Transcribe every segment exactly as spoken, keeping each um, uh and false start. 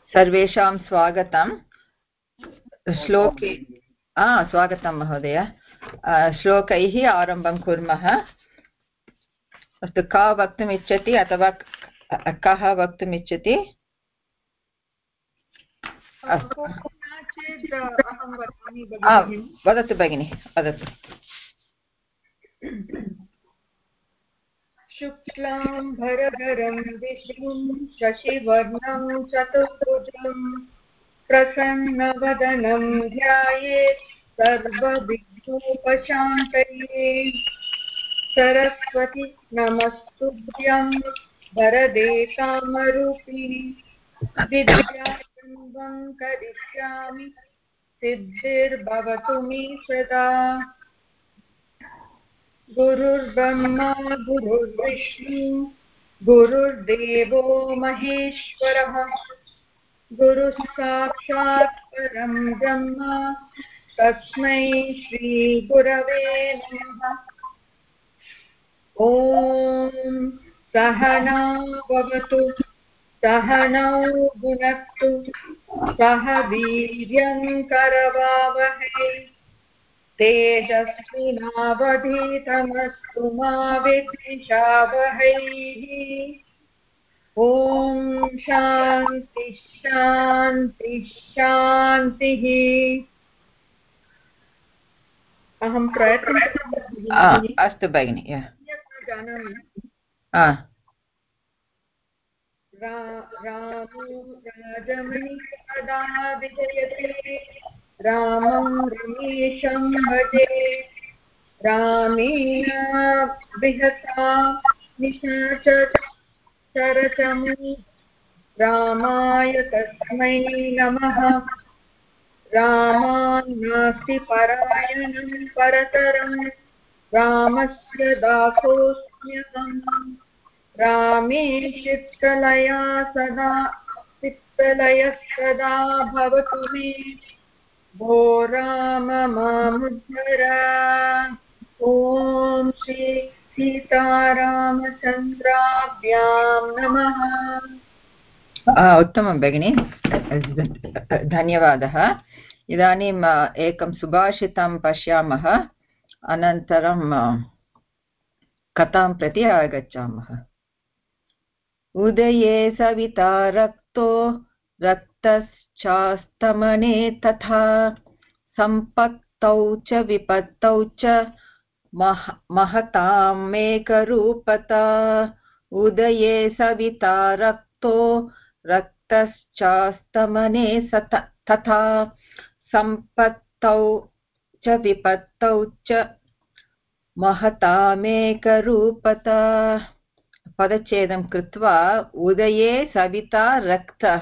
सर्वेषां स्वागतं। श्लोके स्वागतं महोदय। श्लोकैः आरम्भं कुर्मः। अस्तु, का वक्तुम् इच्छति अथवा कः वक्तुम् इच्छति? वदतु भगिनि, वदतु। शुक्लां भरधरं विष्णुं शशिवर्णं चतुर्भुजं प्रसन्नवदनं ध्यायेत् सर्वविघ्नोपशान्तये। सरस्वती नमस्तुभ्यं वरदे कामरूपिणि विद्यारम्भं करिष्यामि सिद्धिर्भवतु मे सदा। गुरुर्ब्रह्मा गुरुर्विष्णु गुरुर्देवो महेश्वरः गुरुः साक्षात् परं ब्रह्म तस्मै श्री गुरवे नमः। ॐ सहना भवतु सहनौ भुनक्तु सह वीर्यं करवावहै तेजस्विनावधीतमस्तु मा विद्विषावहै। ॐ शान्ति शान्ति शान्तिः। अहं प्रयत्नं करोमि। अस्तु भगिनि, जानामि। रामो राजमणिपदा विजयते रामं रमेशं भजे। रामेण बृहता निशाचरचमू रामाय तस्मै नमः। रामान्नास्ति परायणं परतरं रामस्य दासोऽस्म्यहम्। रामे चित्तलया सदा चित्तलयः सदा भवतु मे भो राम मामुद्धर। ॐ श्री सीतारामचन्द्राभ्यां नमः। उत्तमं भगिनि, धन्यवादः। इदानीम् एकं सुभाषितं पश्यामः, अनन्तरं कथां प्रति आगच्छामः। उदये सविता रक्तो रक्तश्चास्तमने तथा सम्पत्तौ च विपत्तौ च मह महतामेकरूपता। उदये सविता रक्तो रक्तश्चास्तमने तथा सम्पत्तौ च विपत्तौ च महतामेकरूपता। पदच्छेदं कृत्वा उदये सविता रक्तः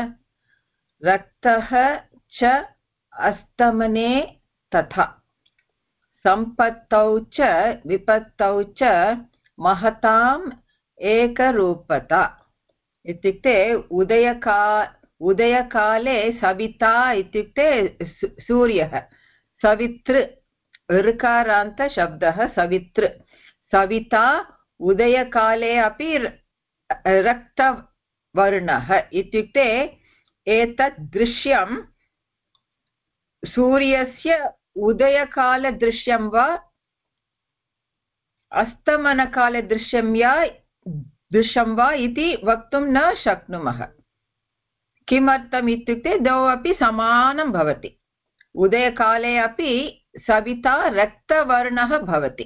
रक्तः च अस्तमने तथा सम्पत्तौ च विपत्तौ च महताम् एकरूपता। इत्युक्ते उदयका उदयकाले सविता इत्युक्ते सूर्यः, सवितृ ऋकारान्तशब्दः सवितृ। सविता उदयकाले अपि रक्तवर्णः इत्युक्ते एतत् दृश्यं सूर्यस्य उदयकालदृश्यं वा अस्तमनकालदृश्यं या दृश्यं वा इति वक्तुं न शक्नुमः। किमर्थम् इत्युक्ते द्वौ अपि समानं भवति। उदयकाले अपि सविता रक्तवर्णः भवति,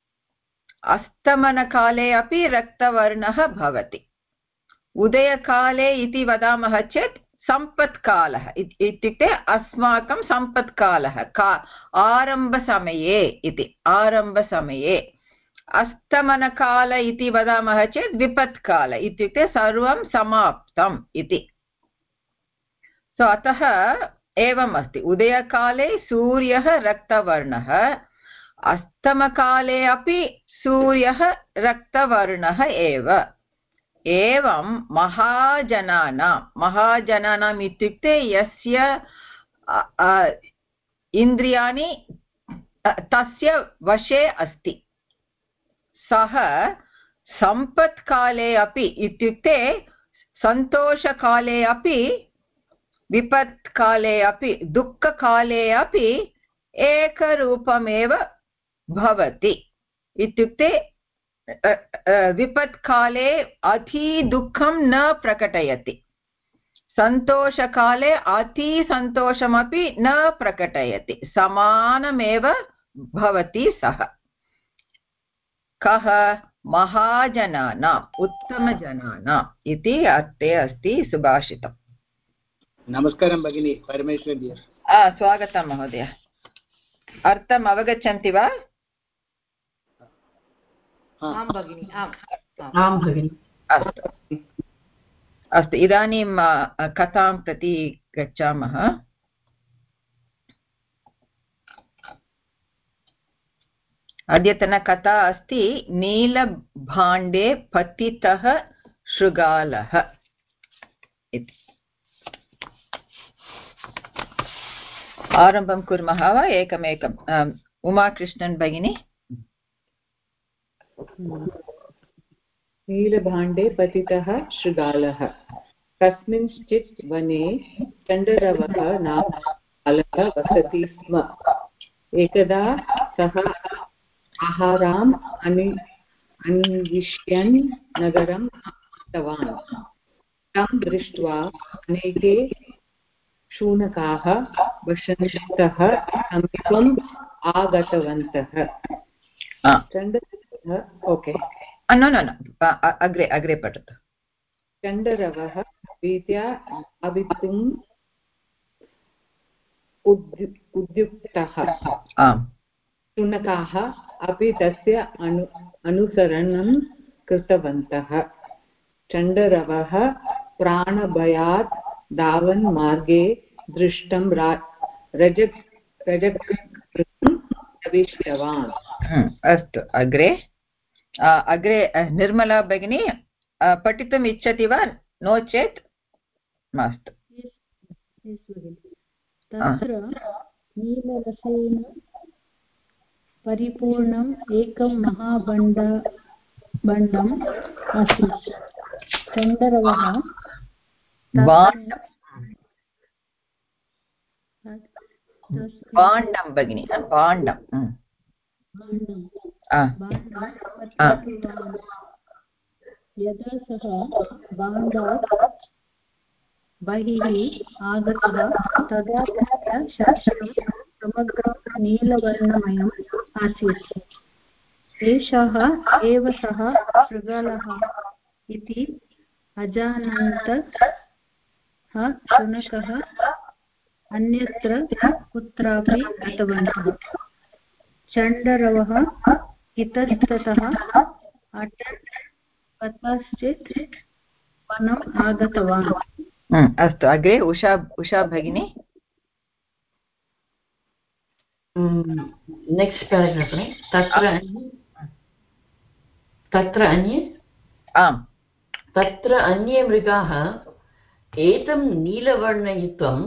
अस्तमनकाले अपि रक्तवर्णः भवति। उदयकाले इति वदामः चेत् सम्पत्कालः इत्युक्ते अस्माकं सम्पत्कालः, का आरम्भसमये इति, आरम्भसमये। अस्तमनकाल इति वदामः चेत् विपत्काल इत्युक्ते सर्वं समाप्तम् इति। सो अतः एवम् अस्ति, उदयकाले सूर्यः रक्तवर्णः, अस्तमकाले अपि सूर्यः रक्तवर्णः एव। एवं महाजनानां महाजनानाम् इत्युक्ते यस्य इन्द्रियाणि तस्य वशे अस्ति, सः सम्पत्काले अपि इत्युक्ते सन्तोषकाले अपि विपत्काले अपि दुःखकाले अपि एकरूपमेव भवति इत्युक्ते विपत्काले अतिदुःखं न प्रकटयति सन्तोषकाले अतिसन्तोषमपि न प्रकटयति समानमेव भवति सः कः महाजनानाम् उत्तमजनानाम् इति अर्थे अस्ति सुभाषितम् नमस्कारं भगिनी परमेश्वरी स्वागतं महोदय अर्थम् अवगच्छन्ति वा आं भगिनि आं भगिनि अस्तु अस्तु इदानीं कथां प्रति गच्छामः अद्यतनकथा अस्ति नीलभाण्डे पतितः शृगालः इति आरम्भं कुर्मः वा एकमेकम् उमाकृष्णन् भगिनी नीलभाण्डे पतितः शृगालः कस्मिंश्चित् वने चण्डरवः नाम बालकः वसति स्म एकदा सः आहाराम् अनि अन्विष्यन् नगरम् आगतवान् तं दृष्ट्वा अनेके शूनकाः वसन्तः समीपम् आगतवन्तः चण्डरवः ओके न न न अग्रे अग्रे पठतु चण्डरवः भीत्या धावितुम् उद्युक्तः शुनकाः अपि तस्य अनु अनुसरणं कृतवन्तः चण्डरवः प्राणभयात् धावन् मार्गे दृष्टं रजक रजकगृहं प्रविष्टवान् अस्तु अग्रे अग्रे निर्मला भगिनी पठितुम् इच्छति वा नो चेत् मास्तु तत्र नीलरसेन परिपूर्णम् एकं महाबण्ड बण्डम् आसीत् चण्डरवः भाण्डं भगिनि भाण्डं यदा सः भाण्डात् बहिः आगतः तदा तस्य शरीरं समग्रं नीलवर्णमयम् आसीत् एषः एव सः शृगालः इति अजानन्तः शुनकः अन्यत्र कुत्रापि गतवन्तः चण्डरवः इतस्ततः अटन् कदाचित् वनम् आगतवान् अस्तु अग्रे उषा उषा भगिनी नेक्स्ट् पेराग्राफ् तत्र तत्र अन्ये आम् तत्र अन्ये मृगाः एतं नीलवर्णयुक्तं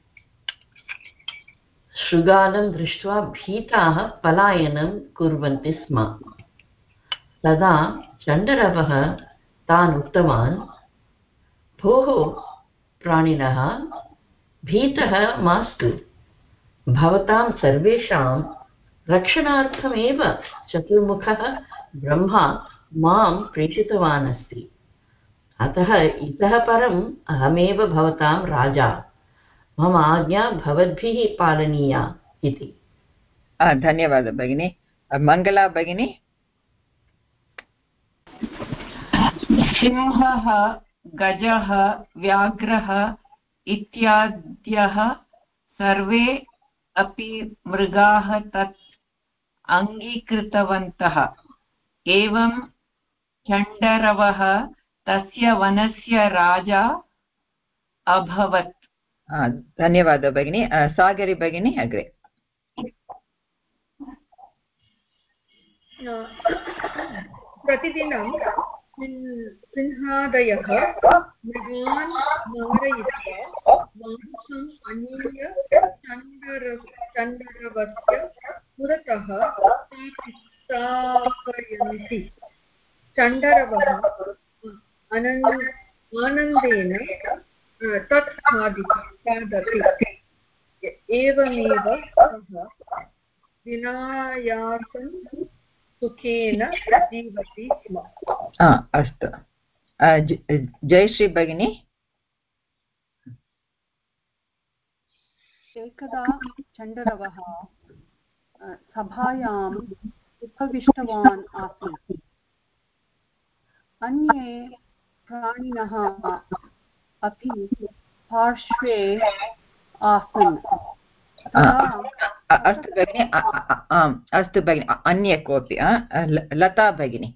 शृगालं दृष्ट्वा भीताः पलायनं कुर्वन्ति स्म तदा चण्डरवः तान् उक्तवान् भोः प्राणिनः भीतः मास्तु भवतां सर्वेषां रक्षणार्थमेव चतुर्मुखः ब्रह्मा मां प्रेषितवान् अस्ति अतः इतः परम् अहमेव भवतां राजा मम आज्ञा भवद्भिः पालनीया इति धन्यवादः भगिनी मङ्गला भगिनी सिंहः गजः व्याघ्रः इत्याद्यः सर्वे अपि मृगाः तत् अङ्गीकृतवन्तः एवं चण्डरवः तस्य वनस्य राजा अभवत् धन्यवादः भगिनी सागरी भगिनी अग्रे प्रतिदिनं सिंहादयः मृगान् मारयित्वा मांसम् आनीय चण्डरवस्य पुरतः स्थापयन्ति चण्डरवः आनन्देन तत् खादति खादति एवमेव सः विनायासं सुखेन जीवति स्म। अस्तु, जयश्री भगिनी। एकदा चण्डरवः सभायाम् उपविष्टवान् आसीत्। अन्ये प्राणिनः अपि पार्श्वे आसन्। अस्तु भगिनि, आम् अस्तु भगिनि, अन्ये कोऽपि? लता भगिनी।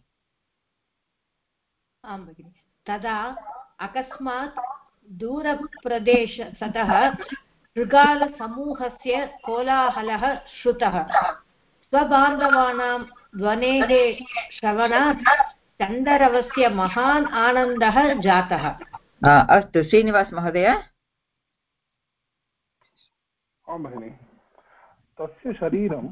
आं भगिनि। तदा अकस्मात् दूरप्रदेशतः मृगालसमूहस्य कोलाहलः श्रुतः। स्वबान्धवानां ध्वनेः श्रवणात् चण्डरवस्य महान् आनन्दः जातः। अस्तु, श्रीनिवास महोदय। आं भगिनि। तस्य शरीरं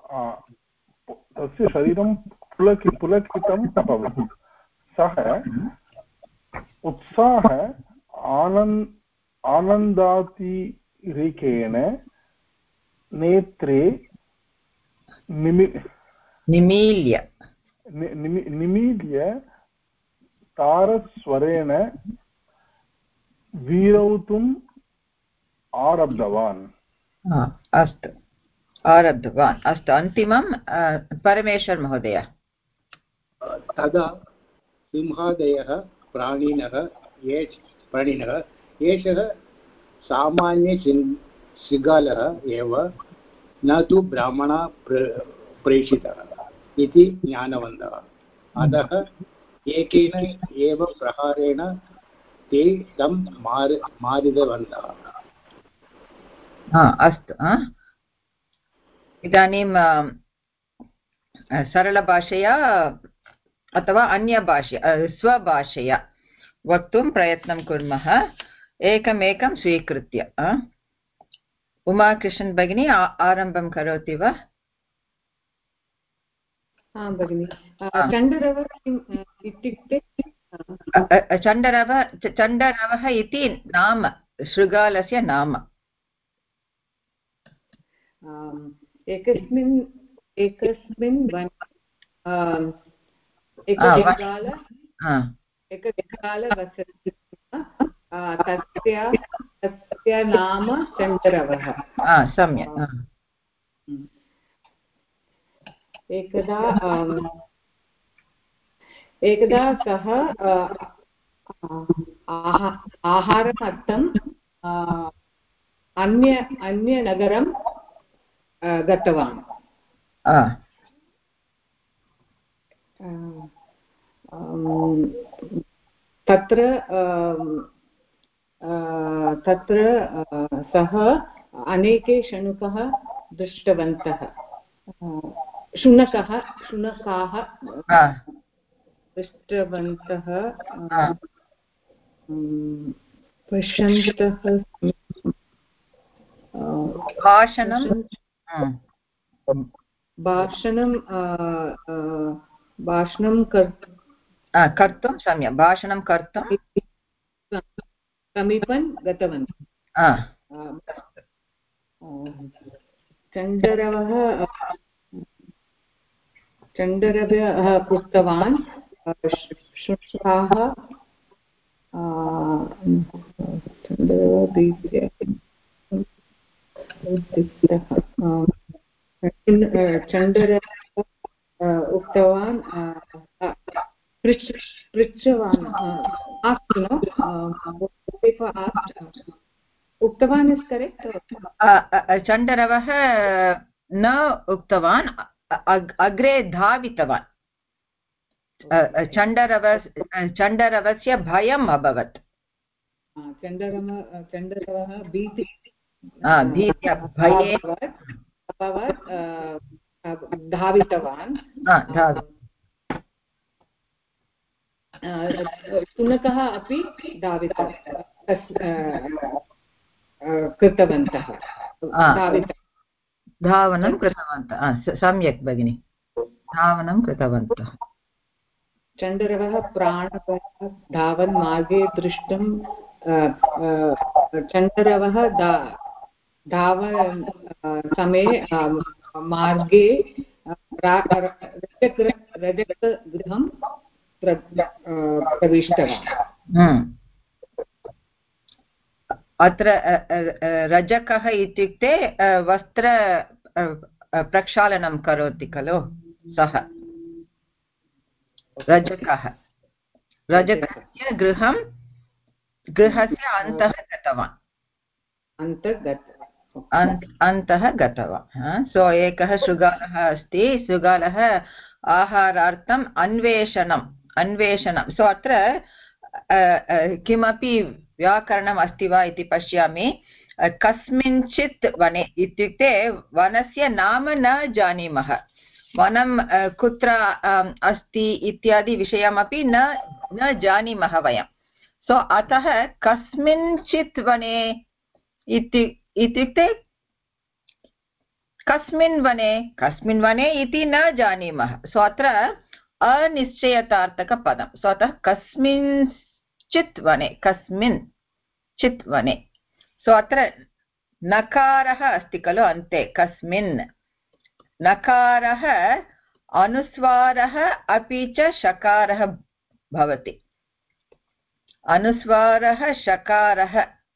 तस्य शरीरं पुलकि पुलकितम् अभवत्। सः उत्साह आनन्द आनन्दातिरेकेण नेत्रे निमि निमील्य निमि निमील्य तारस्वरेण वीरौतुम् आरब्धवान्। अस्तु, आरब्धवान्। अस्तु, अन्तिमं परमेश्वर महोदय। तदा सिंहादयः प्राणिनः प्राणिनः एषः सामान्य शृगालः एव, न तु ब्राह्मणः प्रेषितः इति ज्ञानवन्तः। अतः एकेन एव प्रहारेण ते तं मार मारितवन्तः। अस्तु, इदानीं सरलभाषया अथवा अन्यभाषया स्वभाषया वक्तुं प्रयत्नं कुर्मः, एकमेकं स्वीकृत्य। उमाकृष्णन् भगिनी आरम्भं करोति वा? आं भगिनि। चण्डरवः इत्युक्ते चण्डरव चण्डरवः इति नाम, शृगालस्य नाम। एकस्मिन् एकस्मिन् एकशृगाल एकशृगाल वसति, तस्य तस्य नाम चण्डरवः। सम्यक्। एकदा एकदा सः आहारार्थम् अन्य अन्यनगरं गतवान्। तत्र तत्र सः अनेके शुनकः दृष्टवन्तः शुनकः शुनकाः दृष्टवन्तः पश्यन्तः भाषणं भाषणं भाषणं कर्तुं सम्यक् भाषणं कर्तुं समीपं गतवन्तः। चण्डरवः चण्डरवः पृष्टवान् शुनकाः चण्डरवः उक्तवान् पृच्छवान् उक्तवान् इस् करेक्ट्। चण्डरवः न उक्तवान्, अग्रे धावितवान्। चण्डरव चण्डरवस्य भयम् अभवत्। चण्डरव चण्डरवः भीति भीत्या भये अभवत्, धावितवान्। शुनकः अपि धावित कृतवन्तः धावनं कृतवन्तः। सम्यक् भगिनि, धावनं कृतवन्तः। चण्डरवः प्राणभयात् धावन् मार्गे दृष्टं चन्दरवः दा धाव समये मार्गे रजकगृहं प्रविष्टवान्। अत्र रजकः इत्युक्ते वस्त्र प्रक्षालनं करोति खलु सः रजकः। रजकस्य गृहं गृहस्य अन्तः गतवान् अन्तः गतवान्। सो एकः शृगालः अस्ति। शृगालः आहारार्थम् अन्वेषणम् अन्वेषणं सो अत्र किमपि व्याकरणम् अस्ति वा इति पश्यामि। कस्मिंश्चित् वने इत्युक्ते वनस्य नाम न जानीमः, वनं कुत्र अस्ति इत्यादि विषयमपि न न जानीमः वयं। सो अतः कस्मिंश्चित् वने इत्युक्ते कस्मिन् वने कस्मिन् वने इति न जानीमः। सो अत्र अनिश्चयतार्थकपदं। सो अतः कस्मिंश्चित् वने कस्मिन् चित् वने। सो अत्र नकारः अस्ति खलु अन्ते कस्मिन्। नकारः अनुस्वारः अपि च शकारः भवति। अनुस्वारः शकारः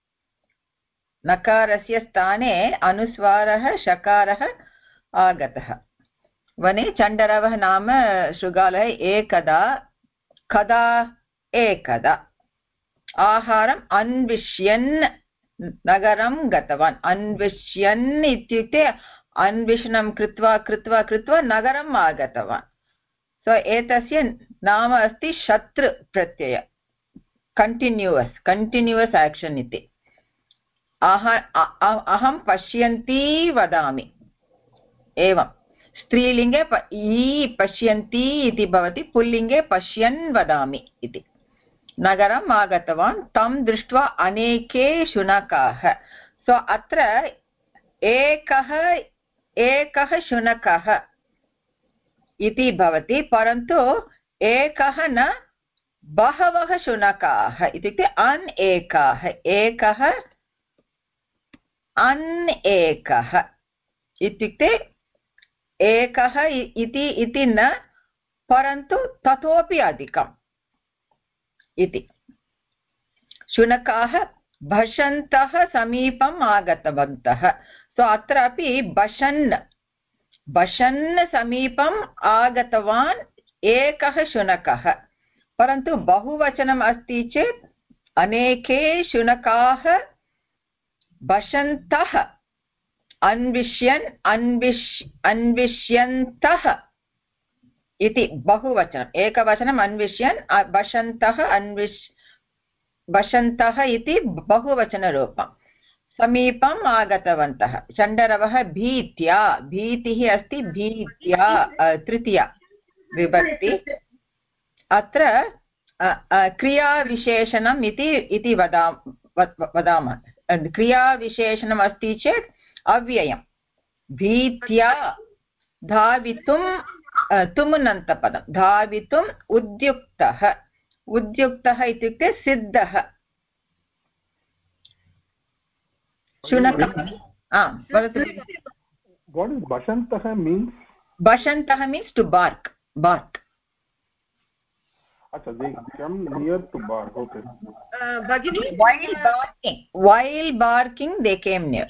नकारस्य स्थाने अनुस्वारः शकारः आगतः। वने चण्डरवः नाम शृगालः एकदा कदा एकदा आहारम् अन्विष्यन् नगरं गतवान्। अन्विष्यन् इत्युक्ते अन्वेषणं कृत्वा कृत्वा कृत्वा नगरम् आगतवान्। सो एतस्य नाम अस्ति शत्रु प्रत्यय, कण्टिन्यूअस् कण्टिन्यूअस् आक्षन् इति। अह अहं पश्यन्ती वदामि एवं। स्त्रीलिङ्गे प ई पश्यन्ती इति भवति, पुल्लिङ्गे पश्यन् वदामि इति। नगरम् आगतवान्, तं दृष्ट्वा अनेके शुनकाः। सो अत्र एकः एकः शुनकः इति भवति, परन्तु एकः न बहवः शुनकाः इत्युक्ते अन् एकाः। एकः अन् एकः इत्युक्ते एकः इति इति न, परन्तु ततोपि अधिकम् इति। शुनकाः भषन्तः समीपम् आगतवन्तः। सो अत्रापि भषन् भषन् समीपम् आगतवान् एकः शुनकः, परन्तु बहुवचनम् अस्ति चेत् अनेके शुनकाः भषन्तः अन्विष्यन् अन्विष् अन्विष्यन्तः इति बहुवचनम्। एकवचनम् अन्विष्यन्, भषन्तः अन्विष् भषन्तः इति बहुवचनरूपं। समीपम् आगतवन्तः। चण्डरवः भीत्या, भीतिः अस्ति भीत्या तृतीया विभक्ति। अत्र क्रियाविशेषणम् इति इति वदा वदामः। क्रियाविशेषणम् अस्ति चेत् अव्ययं। भीत्या धावितुं तुमुनन्तपदं, धावितुम् उद्युक्तः। उद्युक्तः इत्युक्ते सिद्धः। शुनकः बषन्तः means to bark bark while barking while barking they came near.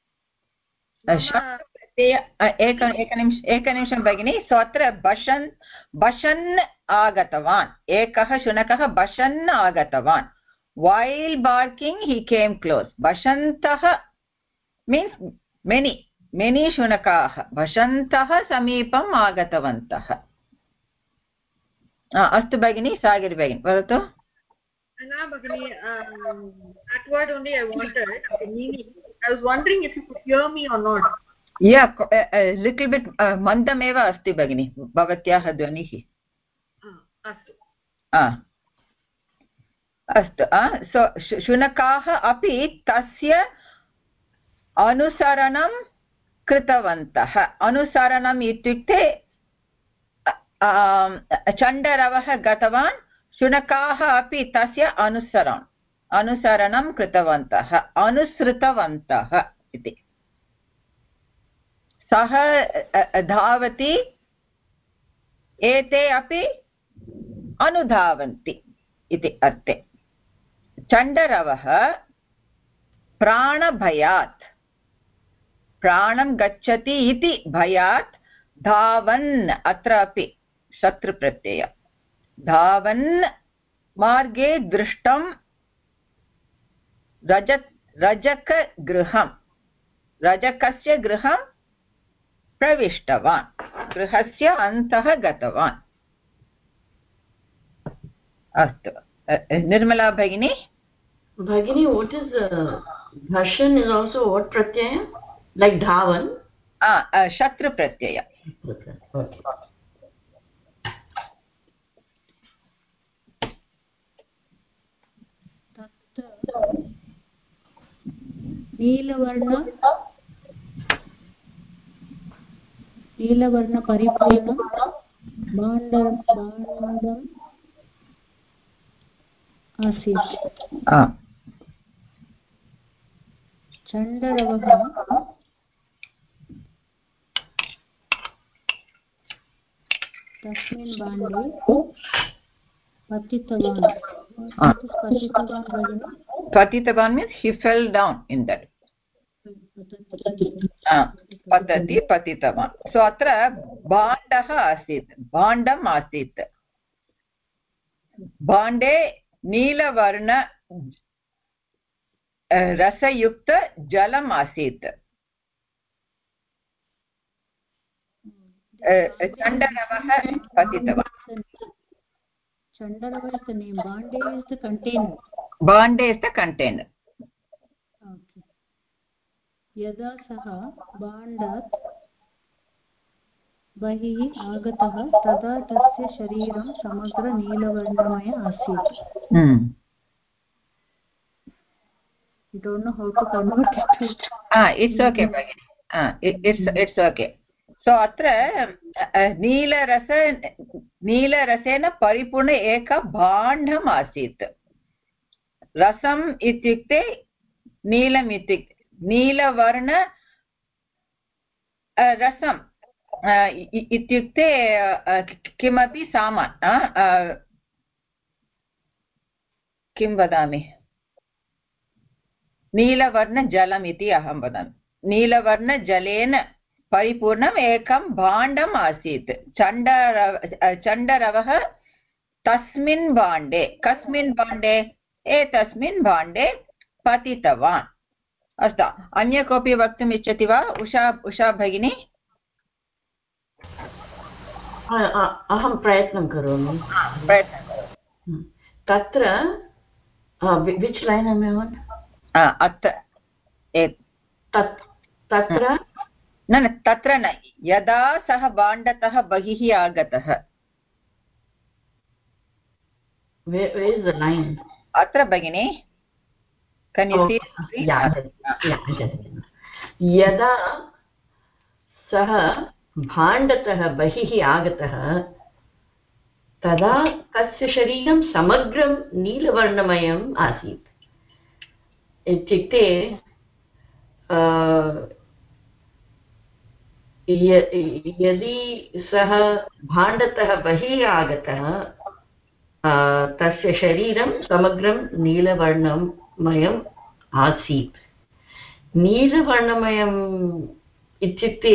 एकनिमिष एकनिमिषं भगिनि। सो अत्र बषन् बषन् आगतवान्, एकः शुनकः बषन् आगतवान्। while barking he came close. बषन्तः means many many शुनकाः बषन्तः समीपम् आगतवन्तः। अस्तु भगिनि, सागरि भगिनि वदतु। No, Bhagini, um, that word only I wanted, the meaning. I was wondering if you could hear me or not. Yeah, a, a little bit uh, mandameva asti Bhagini, bhavatyah dhvanihi. Astu. Ah. Astu. Ah. So, shunakaah api tasya anusaranam कृतवन्तः। अनुसरणम् इत्युक्ते चण्डरवः गतवान्, शुनकाः अपि तस्य अनुसरणम् अनुसरणं कृतवन्तः अनुसृतवन्तः इति सः धावति एते अपि अनुधावन्ति इति अर्थे चण्डरवः प्राणभयात् प्राणं गच्छति इति भयात् धावन् अत्रापि शत्रुप्रत्यय धावन् मार्गे दृष्टं रज रजकगृहं रजकस्य गृहं प्रविष्टवान् गृहस्य अन्तः गतवान् अस्तु निर्मला भगिनी भगिनी what is uh, bhashan is also what pratyaya like dhavan ah uh, shatru pratyaya okay नीलवर्ण नीलवर्णपरिपूर्णं भाण्डं भाण्डम् आसीत् चण्डरवः तस्मिन् भाण्डे पतितवान् पतितवान् भगिनी patitavan means he fell down in that ah patati patitavan so atra bhandah asit bhandam asit bhande neelavarna rasayukta jalam asit chandaravah patitavan chandaravah is the name bhande is the container bhande is the container okay यदा सः भाण्डात् बहिः आगतः तदा तस्य शरीरं समग्रनीलवर्णमय आसीत् I don't know how to convert it to ah it's okay ah it, it's it's okay so atra neela rasa neela rasena paripurna eka bhandam asit rasam ityukte neelam ityukte नीलवर्ण रसम् इत्युक्ते किमपि सामान् किं वदामि नीलवर्णजलम् इति अहं वदामि नीलवर्णजलेन परिपूर्णम् एकं भाण्डम् आसीत् चण्डरव चण्डरवः तस्मिन् भाण्डे कस्मिन् भाण्डे एतस्मिन् भाण्डे पतितवान् अस्तु अन्य कोऽपि वक्तुम् इच्छति वा उषा उषा भगिनी अहं प्रयत्नं करोमि तत्र which line am I on अत्र तत्र न न तत्र न यदा सः भाण्डतः बहिः आगतः where is the line अत्र भगिनी can you see यदा सः भाण्डतः बहिः आगतः तदा तस्य शरीरं समग्रं नीलवर्णमयम् आसीत् इत्युक्ते यदि सः भाण्डतः बहिः आगतः तस्य शरीरं समग्रं नीलवर्णमयम् आसीत् नीलवर्णमयम् इत्युक्ते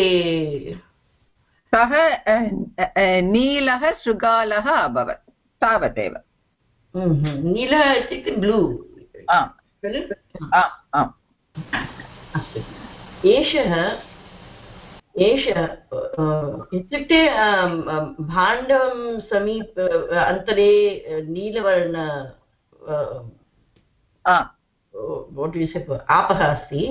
सः नीलः शृगालः अभवत् तावदेव नीलः इत्युक्ते ब्लू एषः एषः इत्युक्ते भाण्डं समीप अन्तरे नीलवर्ण आपः अस्ति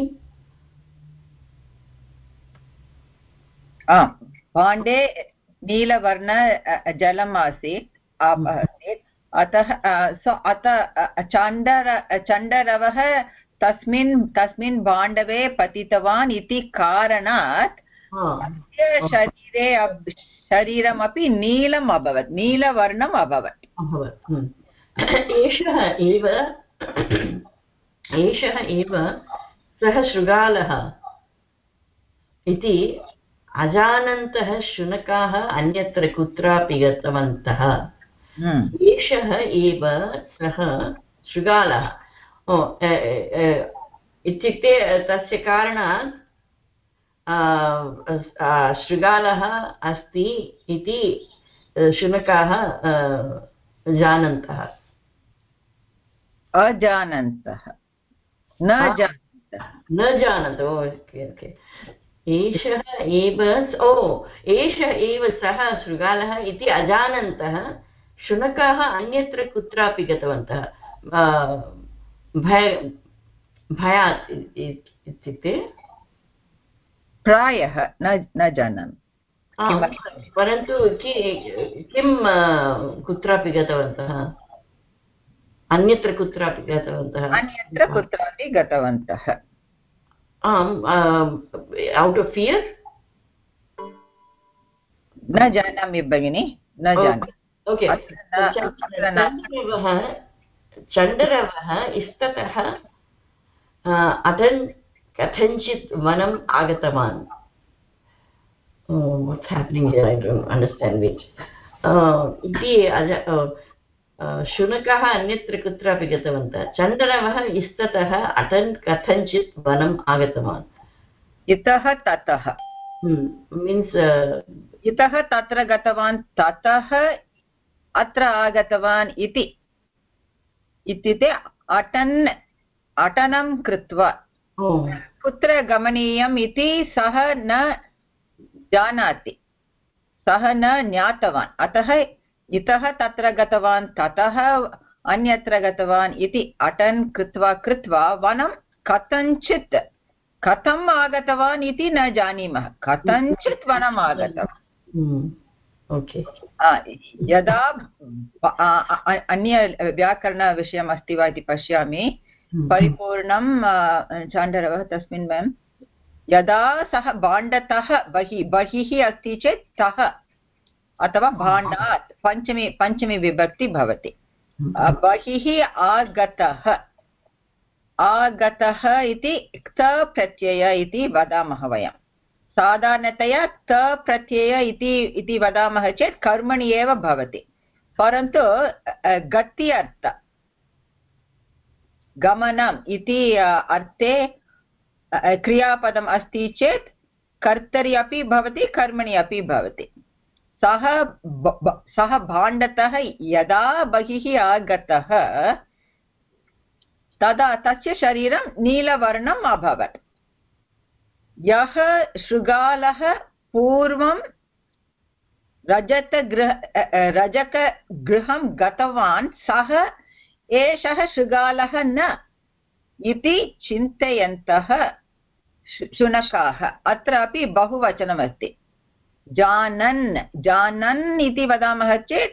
भाण्डे नीलवर्ण जलम् आसीत् आपः आसीत् अतः सो अतः चण्डर चण्डरवः तस्मिन् तस्मिन् भाण्डवे पतितवान् इति कारणात् तस्य शरीरे शरीरमपि नीलम् अभवत् नीलवर्णम् अभवत् एषः एव एषः एव सः शृगालः इति अजानन्तः शुनकाः अन्यत्र कुत्रापि गतवन्तः। एषः एव सः शृगालः इत्युक्ते तस्य कारणात् शृगालः अस्ति इति शुनकाः जानन्तः अजानन्तः न जानन्तः न जानन्तः ओके ओके एषः एव ओ एषः एव सः शृगालः इति अजानन्तः शुनकाः अन्यत्र कुत्रापि गतवन्तः भय भयात् इत्युक्ते प्रायः न न जानामि परन्तु किं कुत्रापि गतवन्तः अन्यत्र कुत्रापि गतवन्तः अन्यत्र कुत्रापि गतवन्तः आम् औट् आफ् फियर् न जानामि भगिनि न जानामि ओके चण्डरवः चण्डरवः इस्ततः अटन् कथञ्चित् वनम् आगतवान् what's happening here I don't understand it इति शुनकः अन्यत्र कुत्रापि गतवन्तः चण्डरवः इस्ततः अटन् कथञ्चित् वनम् आगतवान् इतः ततः मीन्स् इतः तत्र गतवान् ततः अत्र आगतवान् इति इत्युक्ते अटन् अटनं कृत्वा कुत्र गमनीयम् इति सः न जानाति सः न ज्ञातवान् अतः इतः तत्र गतवान् ततः अन्यत्र गतवान् इति अटन् कृत्वा कृत्वा वनं कथञ्चित् कथम् आगतवान् इति न जानीमः कथञ्चित् वनम् आगतवान् ओके यदा अन्य व्याकरणविषयम् अस्ति वा इति पश्यामि परिपूर्णं चाण्डरवः तस्मिन् वयं यदा सः भाण्डतः बहिः बहिः अस्ति चेत् तः अथवा भाण्डात् पञ्चमी पञ्चमी विभक्ति भवति बहिः आगतः आगतः इति क्त प्रत्यय इति वदामः वयं साधारणतया त प्रत्यय इति इति वदामः चेत् कर्मणि एव भवति परन्तु गत्यर्थ गमनम् इति अर्थे क्रियापदम् अस्ति चेत् कर्तरि अपि भवति कर्मणि अपि भवति सः सः भाण्डतः यदा बहिः आगतः तदा तस्य शरीरं नीलवर्णम् अभवत् यः शृगालः पूर्वं रजतगृह रजकगृहं गतवान् सः एषः शृगालः न इति चिन्तयन्तः शुनकाः अत्र अपि बहुवचनमस्ति जानन् जानन् इति वदामः चेत्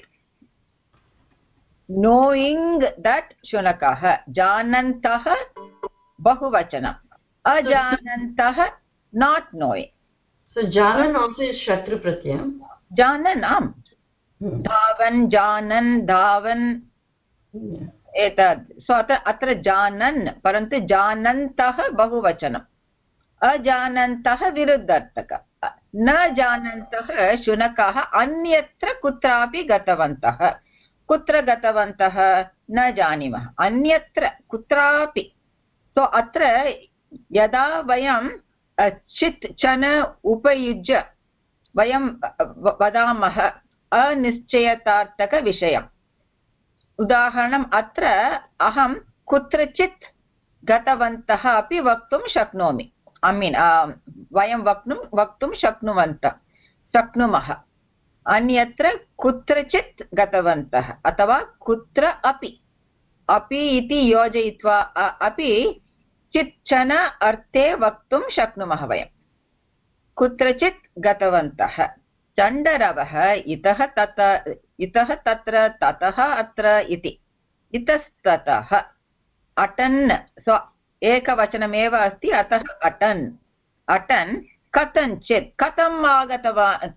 knowing that शुनकः जानन्तः बहुवचनम् अजानन्तः not knowing so janan also is shatru pratyayam जानन् आम् धावन् जानन् धावन् एतत् सो अत्र अत्र जानन् परन्तु जानन्तः बहुवचनम् अजानन्तः विरुद्धार्थक न जानन्तः शुनकाः अन्यत्र कुत्रापि गतवन्तः कुत्र गतवन्तः न जानीमः अन्यत्र कुत्रापि सो अत्र यदा वयं चित् चन उपयुज्य वयं वदामः अनिश्चयतार्थकविषयम् उदाहरणम् अत्र अहं कुत्रचित् गतवन्तः अपि वक्तुं शक्नोमि ऐ मीन् वयं वक्तुं वक्तुं शक्नुवन्तः शक्नुमः अन्यत्र कुत्रचित् गतवन्तः अथवा कुत्र अपि अपि इति योजयित्वा अपि चिच्चन अर्थे वक्तुं शक्नुमः वयं कुत्रचित् गतवन्तः चण्डरवः इतः तत इतः तत्र ततः अत्र इति इतस्ततः अटन् सो एकवचनमेव अस्ति अतः अटन् अटन् कथञ्चित् कथम् आगतवान्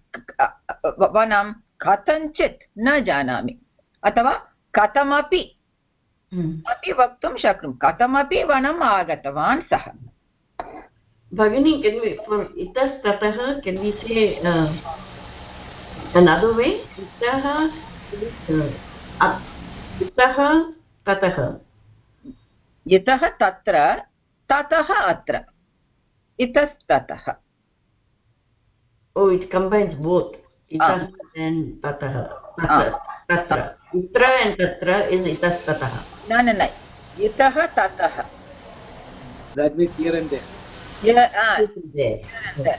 वनं कथञ्चित् न जानामि अथवा कथमपि अपि वक्तुं शक्नुमः कथमपि वनम् आगतवान् सः Bhagini, can we for itas tatah can we say uh, another way? Itah uh, itah tatah itah tatra tatah atra itastataha. Oh, it combines both itah ah. and tatah. Tatra. Tatra. Itra and tatra is itastataha. No, no, no. Itah tatah. That means here and there. Yeah, ah. There. there.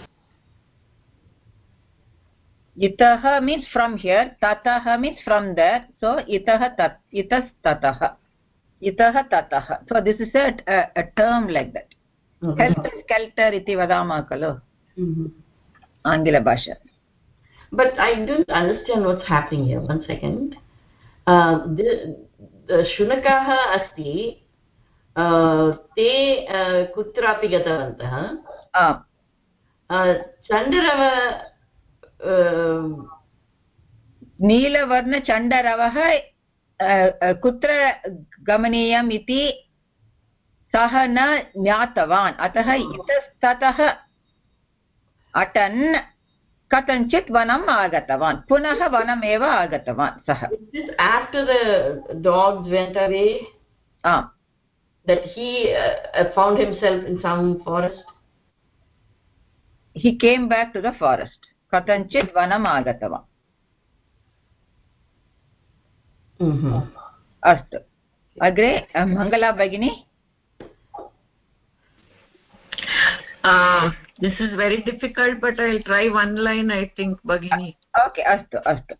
Itah means from here, tatah means from there. So itah tat itastataha. Itah tatah. So this is a, a, a term like that. Mm-hmm. Helter skelter iti vadamah khalo. Mm-hmm. Angila bhasha. But I don't understand what's happening here. One second. Uh, the, the shunakaha asti uh, te uh, kutrapi gatavantah. Ah. Uh, Chandarava uh, नीलवर्ण चण्डरवः कुत्र गमनीयम् इति सः न ज्ञातवान् अतः इतस्ततः अटन् कथञ्चित् वनम् आगतवान् पुनः वनमेव आगतवान् सः. After the dogs went away ah. that he uh, found himself in some forest. He came back to the forest. कथञ्चित् वनम् आगतवान्. अस्तु अग्रे मङ्गला भगिनी. This is very difficult, but I'll try one line, I think, Bhagini. Okay, astu, astu.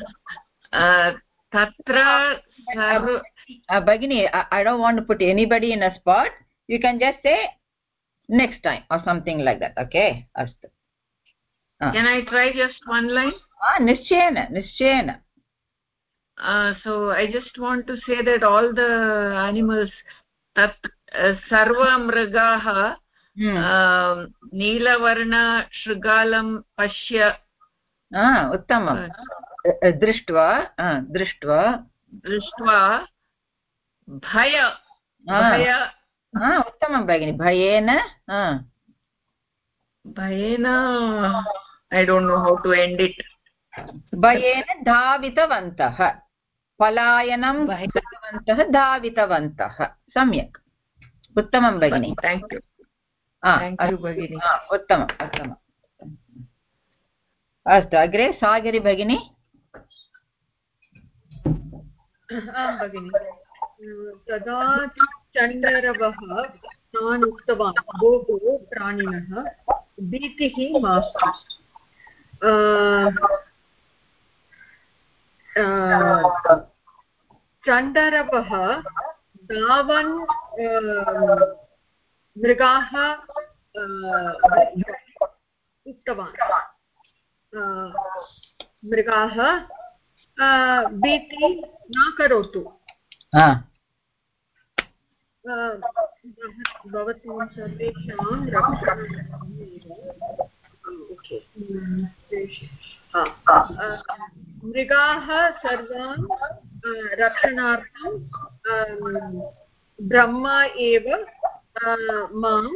Tatra sarva... Uh, Bhagini, I, I don't want to put anybody in a spot. You can just say next time or something like that. Okay, astu. Uh. Can I try just one line? Ah, nischayena, nischayena. Uh, so I just want to say that all the animals, tat uh, sarva mrigaha नीलवर्ण शृगालं पश्य. उत्तमं. दृष्ट्वा दृष्ट्वा दृष्ट्वा भय भय उत्तमं भगिनि. भयेन भयेन I don't know how to end it. भयेन धावितवन्तः. पलायनं कृतवन्तः, धावितवन्तः. सम्यक्, उत्तमं भगिनि. Thank you. Thank you भगिनी. उत्तमम् उत्तमम्. अस्तु अग्रे सागरी भगिनी. आं भगिनि. तदा चण्डरवः तान् उक्तवान्, भोः प्राणिनः भीतिः मास्तु. चण्डरवः धावन् मृगाः उक्तवान्, मृगाः भीति न करोतु, भवतां सर्वेषां मृगाः सर्वान् रक्षणार्थं ब्रह्मा एव मां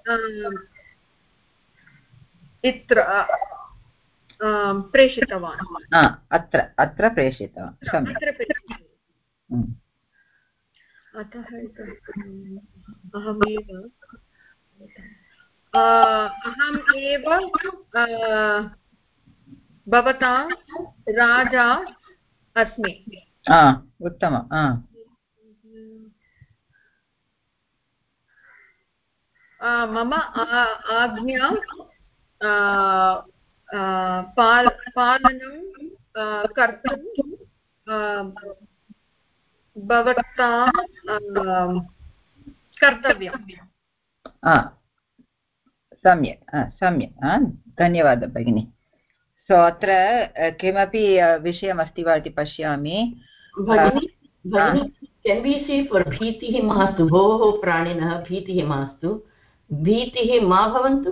इत्र प्रेषितवान्. अत्र अत्र प्रेषितवान्. अतः अहमेव अहम् एव भवतां राजा अस्मि. उत्तमम्. मम आज्ञा पालनं कर्तुं भवतां कर्तव्यम्. सम्यक् सम्यक्. धन्यवादः भगिनि. सो अत्र किमपि विषयमस्ति वा इति पश्यामि. Can we say for भीतिः मास्तु, भोः प्राणिनः भीतिः मास्तु, भीतिः मा भवन्तु?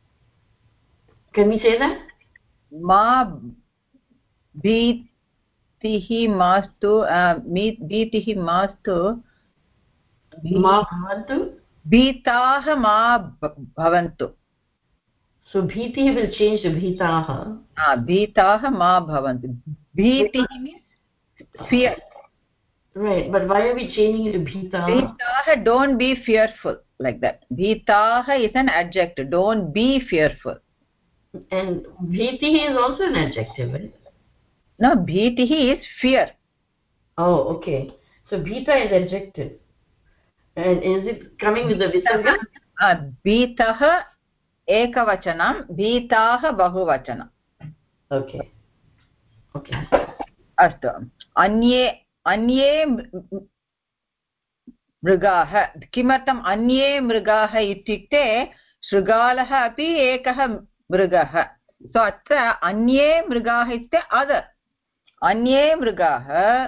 Can we say that? Ma bhi भीतिः मास्तु भीतिः मास्तु मा भवन्तु भीताः मा भवन्तु. So bhiti will change to bhitaah. Ah, bhitaah ma bhavantu. Bhiti means fear. Right, but why are we changing it to bhitaah? Bhitaah, don't be fearful, like that. Bhitaah is an adjective. Don't be fearful. And bhiti is also an adjective, right? No, bhiti is fear. Oh, okay. So bhita is adjective. And is it coming with the visarga? Ah, bhitah ekavachanam, bhitaah bahuvachanam. Okay. Okay. अस्तु. अन्ये अन्ये मृगाः. किमर्थम् अन्ये मृगाः इत्युक्ते शृगालः अपि एकः मृगः. सो अत्र अन्ये मृगाः इत्युक्ते अदर्. अन्ये मृगाः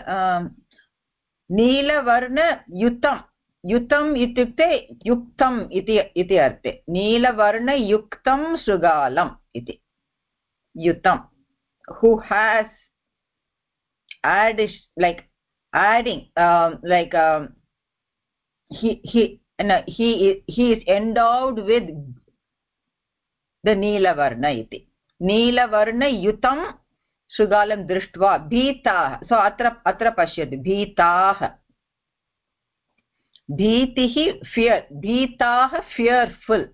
नीलवर्णयुतं. युतम् इत्युक्ते युक्तम् इति इति अर्थे. नीलवर्णयुक्तं शृगालम् इति. युतं. Who has add like adding um, like um, he he no, he he is endowed with the neelavarna iti. Neelavarna yutam shrugalam drishtva bhitaah. So atra atra pashyati bhitaah. Bhitihi fear. Bhitaah fearful.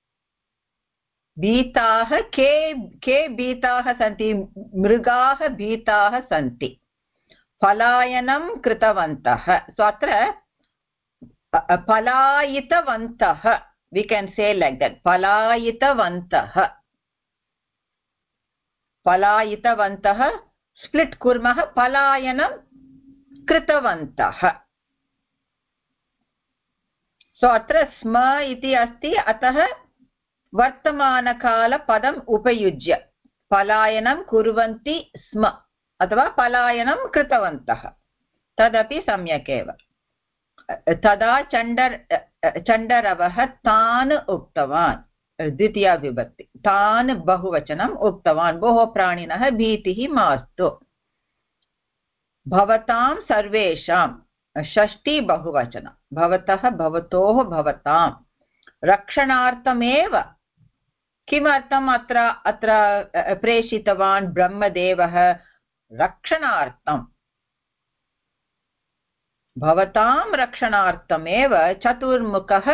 Bhitaah ke ke bhitaah santi. Mrigaah bhitaah santi. पलायनं कृतवन्तः. So अत्र पलायितवन्तः, we can say like that. पलायितवन्तः. पलायितवन्तः split कुर्मः. पलायनं कृतवन्तः. So अत्र स्म इति अस्ति, अतः वर्तमानकालपदम् उपयुज्य पलायनं कुर्वन्ति स्म अथवा पलायनं कृतवन्तः. तदपि सम्यक् एव. तदा चण्डर् चण्डरवः तान् उक्तवान्. द्वितीया विभक्ति. तान् बहुवचनम् उक्तवान्. भोः प्राणिनः भीतिः मास्तु. भवतां सर्वेषां षष्ठी बहुवचनं. भवतः भवतोः भवतां रक्षणार्थमेव. किमर्थम् अत्र अत्र प्रेषितवान् ब्रह्मदेवः? रक्षणार्थं. भवतां रक्षणार्थमेव चतुर्मुखः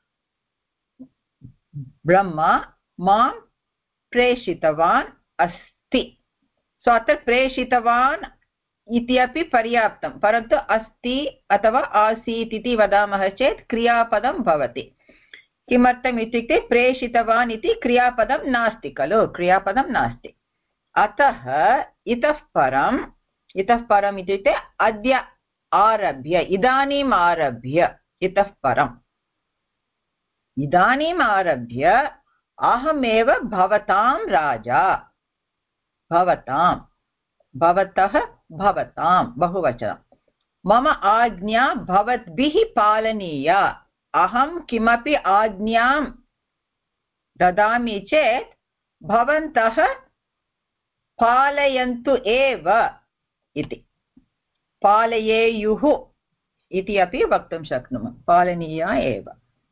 ब्रह्मा मां प्रेषितवान् अस्ति. सो अत्र प्रेषितवान् इति अपि पर्याप्तं. परन्तु अस्ति अथवा आसीत् इति वदामः चेत् क्रियापदं भवति. किमर्थम् इत्युक्ते प्रेषितवान् इति क्रियापदं नास्ति खलु. क्रियापदं नास्ति. अतः इतः परम् इतः परम् इत्युक्ते अद्य आरभ्य, इदानीम् आरभ्य, इतः परम् इदानीम् आरभ्य अहमेव भवतां राजा. भवतां, भवतः भवतां बहुवचनं. मम आज्ञा भवद्भिः पालनीया. अहं किमपि आज्ञां ददामि चेत् भवन्तः पालयन्तु एव इति. पालयेयुः इति अपि वक्तुं शक्नुमः. पालनीया एव.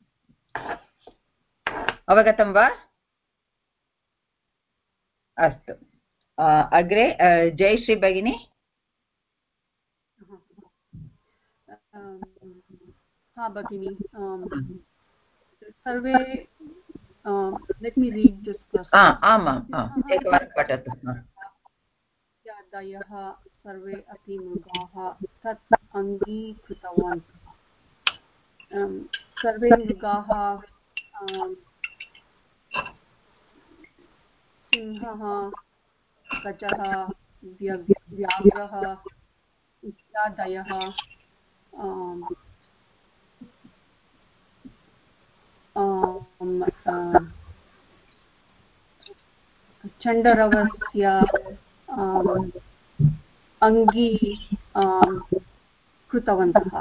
अवगतं वा? अस्तु. अग्रे जयश्री भगिनी. हा भगिनी. सर्वे लेट् मी रीड् दिस्. आमाम्, एकवारं पठतु. दयः सर्वे अपि मृगाः तत् अङ्गीकृतवान्. सर्वे मृगाः सिंहः, गजः, व्याघ्रः इत्यादयः चण्डरवस्य अङ्गी कृतवन्तः.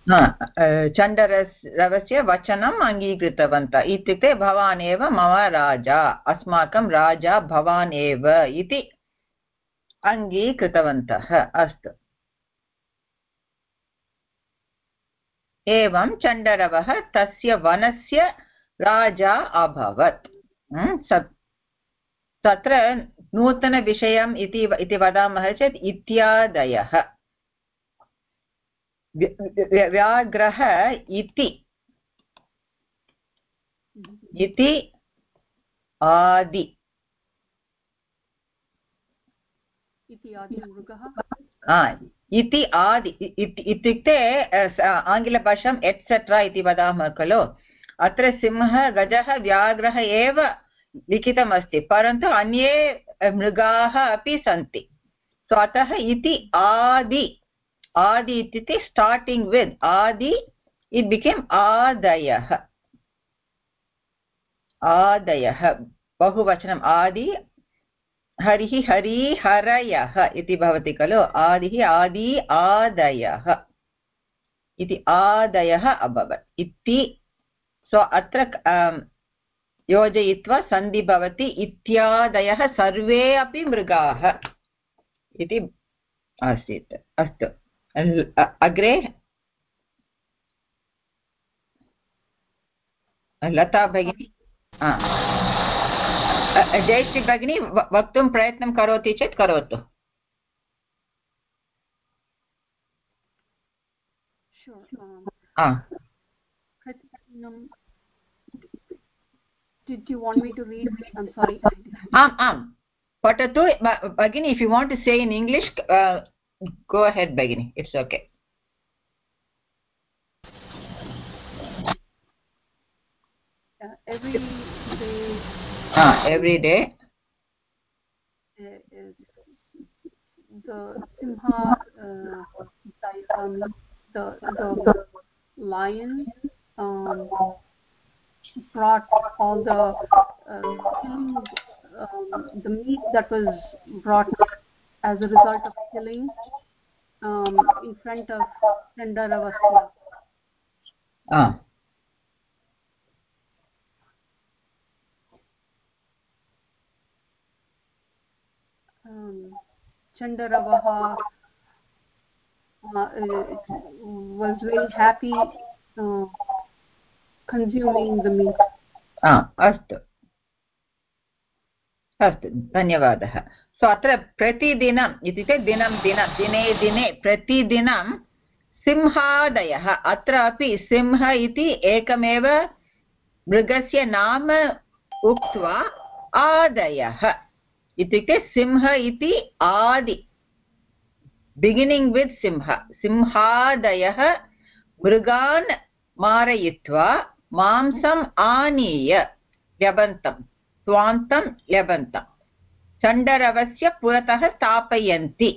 चण्डरवस्य वचनम् अङ्गीकृतवन्तः इत्युक्ते भवान् एव मम राजा, अस्माकं राजा भवान् एव इति अङ्गीकृतवन्तः अस्तु एवं चण्डरवः तस्य वनस्य राजा अभवत् तत्र नूतनविषयम् इति इति वदामः चेत् इत्यादयः व्याघ्रः इति इति आदि इति आदि मृगः इति आदि इत्युक्ते आङ्ग्लभाषायाम् एट्सेट्रा इति वदामः खलु अत्र सिंहः गजः व्याघ्रः एव लिखितमस्ति परन्तु अन्ये मृगाः अपि सन्ति सो अतः इति आदि आदि इत्युक्ते स्टार्टिङ्ग् वित् आदि इट् बिकेम् आदयः आदयः बहुवचनम् आदि हरिः हरिहरयः इति भवति खलु आदिः आदि आदयः इति आदयः अभवत् इति सो अत्र योजयित्वा सन्धि भवति इत्यादयः सर्वे अपि मृगाः इति आसीत् अस्तु अग्रे लता भगिनी जयश्री भगिनी वक्तुं प्रयत्नं करोति चेत् करोतु Did you want me to read? I'm sorry. Um, um. Patatu, Bhagini, if you want to say in English, uh, go ahead, Bhagini. It's okay. Uh, every day. Ah, every day. Is the Simha, uh, um, the the lion. Um, brought all the uh, killing, um, the meat that was brought as a result of killing um, in front of Chandaravasya. Ah. Um, Chandaravaha uh, was very happy uh, consuming the meat. Ah, अस्तु अस्तु धन्यवादः सो अत्र प्रतिदिनम् इत्युक्ते दिनं दिन दिने दिने प्रतिदिनं सिंहादयः अत्र अपि सिंह इति एकमेव मृगस्य नाम उक्त्वा आदयः इत्युक्ते सिंह इति आदि बिगिनिङ्ग् वित् सिंह सिंहादयः मृगान् मारयित्वा मांसम् आनीय लभन्तं स्वान्तं लभन्तं चण्डरवस्य पुरतः स्थापयन्ति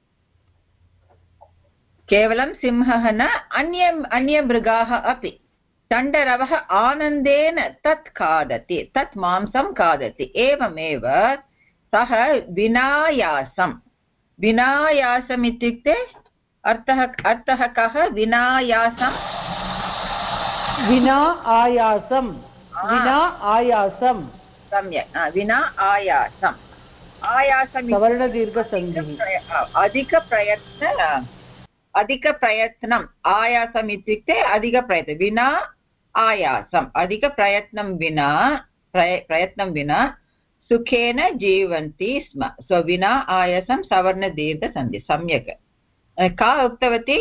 केवलं सिंहः न अन्य अन्य मृगाः अपि चण्डरवः आनन्देन तत् खादति तत् मांसं खादति एवमेव सः विनायासं विनायासम् इत्युक्ते अर्थः अर्थः कः विनायासं विना आयासं विना आयासं सम्यक् विना आयासम् आयासं सवर्णदीर्घसन्धिः अधिकप्रयत्न अधिकप्रयत्नम् आयासम् इत्युक्ते अधिकप्रयत्नं विना आयासम् अधिकप्रयत्नं विना प्रयत्नं विना सुखेन जीवन्ति स्म सो विना आयासं सवर्णदीर्घसन्धि सम्यक् का उक्तवती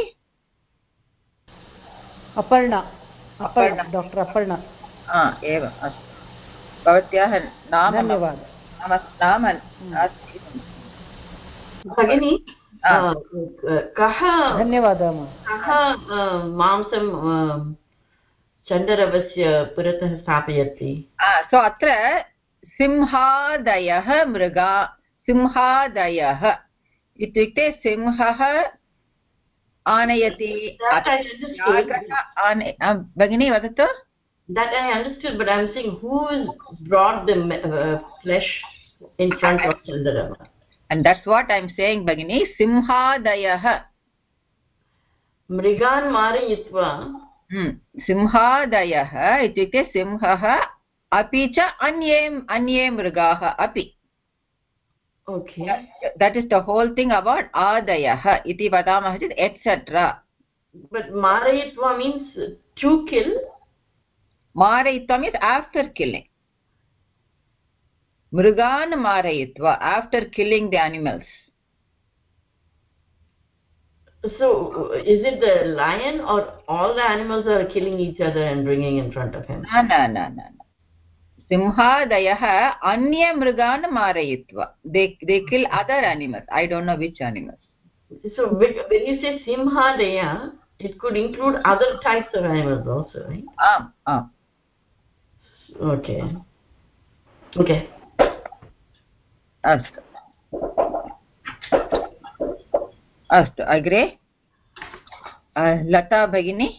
अपर्णा अपर्णा डाक्टर् अपर्णा एवम् अस्तु भवत्याः नाम धन्यवादः नाम अस्ति भगिनी कः धन्यवादः कः मांसं चण्डरवस्य पुरतः स्थापयति सो अत्र सिंहादयः मृगा सिंहादयः इत्युक्ते सिंहः आनयति भगिनी वदतु that I understood but I'm saying who brought the uh, flesh in front of Chandarava and that's what I'm saying Bhagini simhadayah mrigan marayitva hmm simhadayah ityukte simhah api cha anye anye mrigaah api Okay. That, that is the whole thing about adayah iti vadamah chit et cetera. But marayitva means to kill. Marayitva means after killing. Mrugan marayitva, after killing the animals. So is it the lion or all the animals are killing each other and bringing in front of him? No, no, no, no. Simhadayah anya mrugan marayitva. They they kill other animals. I don't know which animals. So when you say simhadaya, it could include other types of animals also, right? Ah, ah. Okay. Okay. Astu. Astu. Agre. Uh, Lata Bhagini.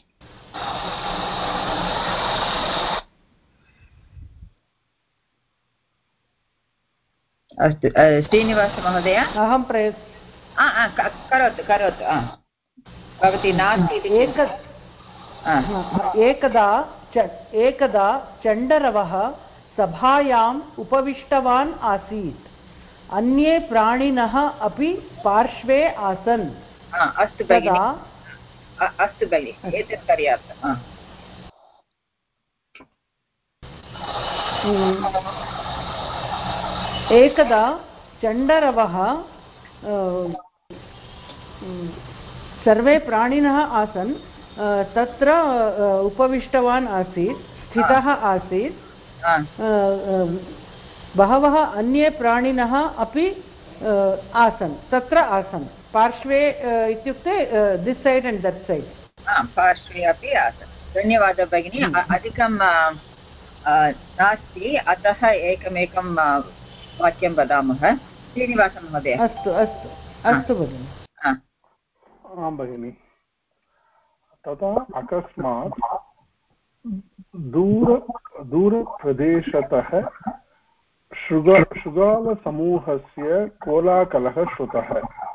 अस्तु श्रीनिवासमहोदय अहं प्रयत् करोतु करोतु भवती नास्ति एक एकदा एकदा चण्डरवः सभायाम् उपविष्टवान् आसीत् अन्ये प्राणिनः अपि पार्श्वे आसन् अस्तु भगिनि अस्तु भगिनि एतत् पर्याप्तम् एकदा चण्डरवः सर्वे प्राणिनः आसन् तत्र उपविष्टवान् आसीत् स्थितः आसीत् बहवः अन्ये प्राणिनः अपि आसन् तत्र आसन् पार्श्वे इत्युक्ते this side and that side पार्श्वे अपि आसन् धन्यवादः भगिनी अधिकं नास्ति अतः एकमेकं वाक्यं वदामः श्रीनिवासं महोदय अस्तु अस्तु अस्तु भगिनि आं भगिनि तदा अकस्मात् दूर दूरप्रदेशतः शृग शृगालसमूहस्य कोलाहलः श्रुतः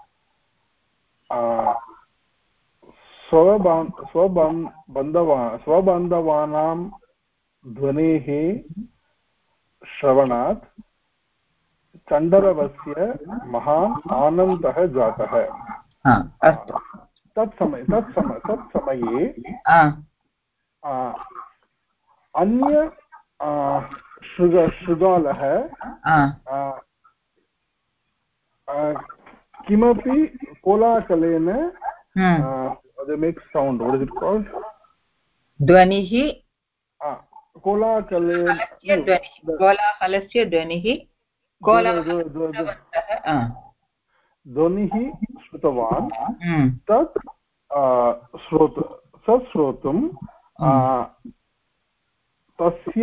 स्वबान्धवानां ध्वनेः श्रवणात् चण्डरवस्य महान् आनन्दः जातः तत्समये तत्समये तत्समये अन्य शृग शृगालः किमपि कोलाहलेन sound what is it called ध्वनिः कोलाहलेन कोलाहलस्य ध्वनिः ध्वनिः श्रुतवान् तत् श्रोतु तत् श्रोतुं तस्य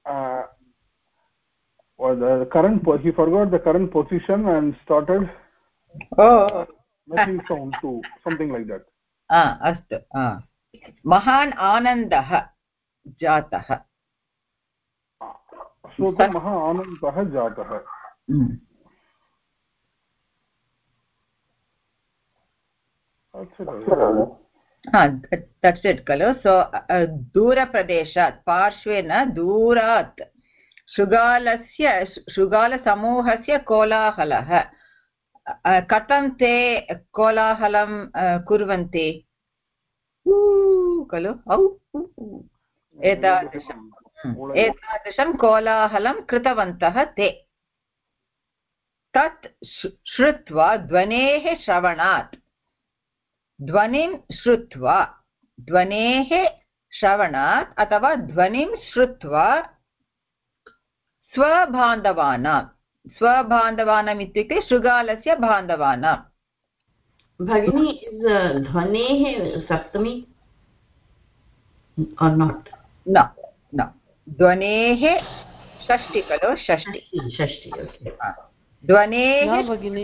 current he forgot the current position and started oh making sound too something like that ah astu ah mahan anandah jatah श्रोतुं महान् आनन्दः जातः that's it खलु so दूरप्रदेशात् पार्श्वेन दूरात् शृगालस्य शृगालसमूहस्य कोलाहलः कथं ते कोलाहलं कुर्वन्ति खलु एतादृशम् एतादृशं कोलाहलं कृतवन्तः ते तत् श्रुत्वा ध्वनेः श्रवणात् ध्वनिं श्रुत्वा ध्वनेः श्रवणात् अथवा ध्वनिं श्रुत्वा स्वबान्धवानां स्वबान्धवानाम् इत्युक्ते शृगालस्य बान्धवानां भगिनी इस् ध्वनेः सप्तमी or not no no ध्वनेः षष्टि खलु षष्टि षष्टि ध्वनेः भगिनी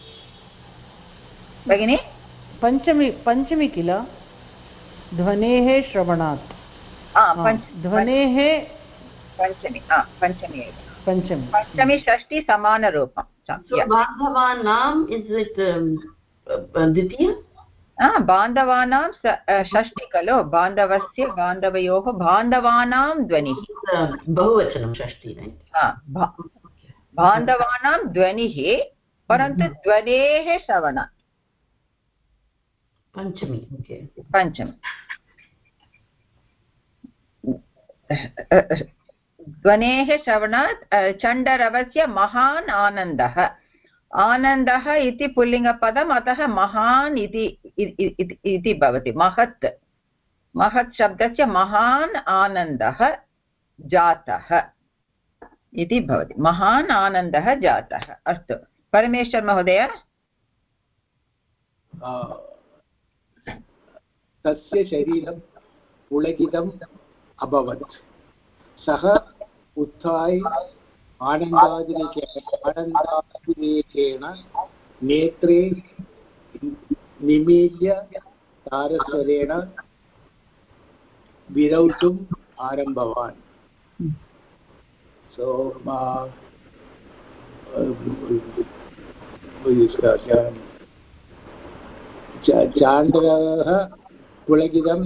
भगिनी पञ्चमी पञ्चमी किल ध्वनेः श्रवणात् ध्वनेः पञ्चमी पञ्चमी पञ्चमी पञ्चमी षष्टि समानरूपं बान्धवानाम् इस् इट् द्वितीय बान्धवानां षष्टि खलु बान्धवस्य बान्धवयोः बान्धवानां ध्वनिः बहुवचनं षष्टि बान्धवानां ध्वनिः परन्तु ध्वनेः श्रवणात् पञ्चमी ओके पञ्चमी ध्वनेः श्रवणात् चण्डरवस्य महान् आनन्दः आनन्दः इति पुल्लिङ्गपदम् अतः महान् इति भवति महत् महत् शब्दस्य महान् आनन्दः जातः इति भवति महान् आनन्दः जातः अस्तु परमेश्वर महोदय तस्य शरीरं पुलकितम् अभवत् सः उत्थाय आनन्दातिरेकेण आनन्दातिरेकेण नेत्रे निमील्य तारस्वरेण विरौतुम् आरम्भवान् so uh, चाण्डरः पुलकितं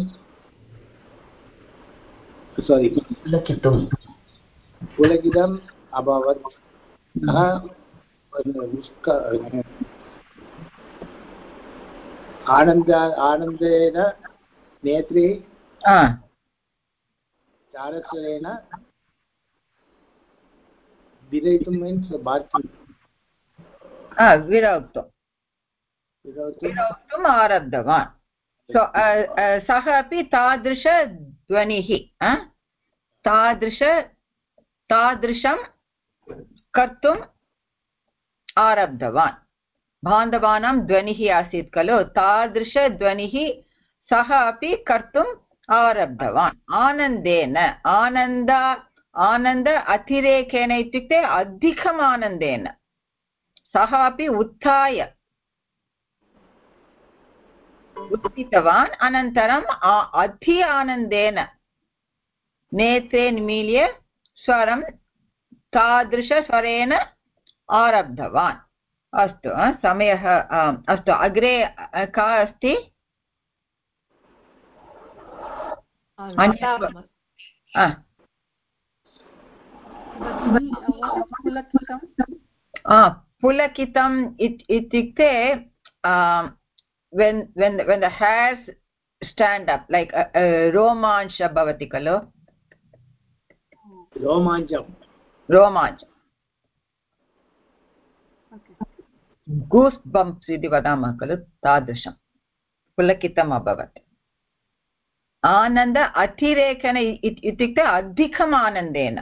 सोरि पुलकितुं पुलकितम् अभवत् सः आनन्द आनन्देन नेत्रे चारस्वरेण विरयितुं मीन्स् बार्किङ्ग् विरौतुं विरौतुम् आरब्धवान् सो सः अपि तादृशध्वनिः तादृश तादृशं कर्तुम् आरब्धवान् बान्धवानां ध्वनिः आसीत् खलु तादृशध्वनिः सः अपि कर्तुम् आरब्धवान् आनन्देन आनन्द आनन्द अतिरेकेन इत्युक्ते अधिकम् आनन्देन सः अपि उत्थाय उत्थितवान् अनन्तरम् अति आनन्देन नेत्रे निमील्य स्वरं तादृशस्वरेण आरब्धवान् अस्तु समयः अस्तु अग्रे का अस्ति पुलकितम् इत्युक्ते when when when the hairs stand up like a, a romancha bhavati khalo romancham romancham okay goose bumps iti vadamah khalo tadrisham pulakitam abhavat ananda atirekana itukte adhikam anandena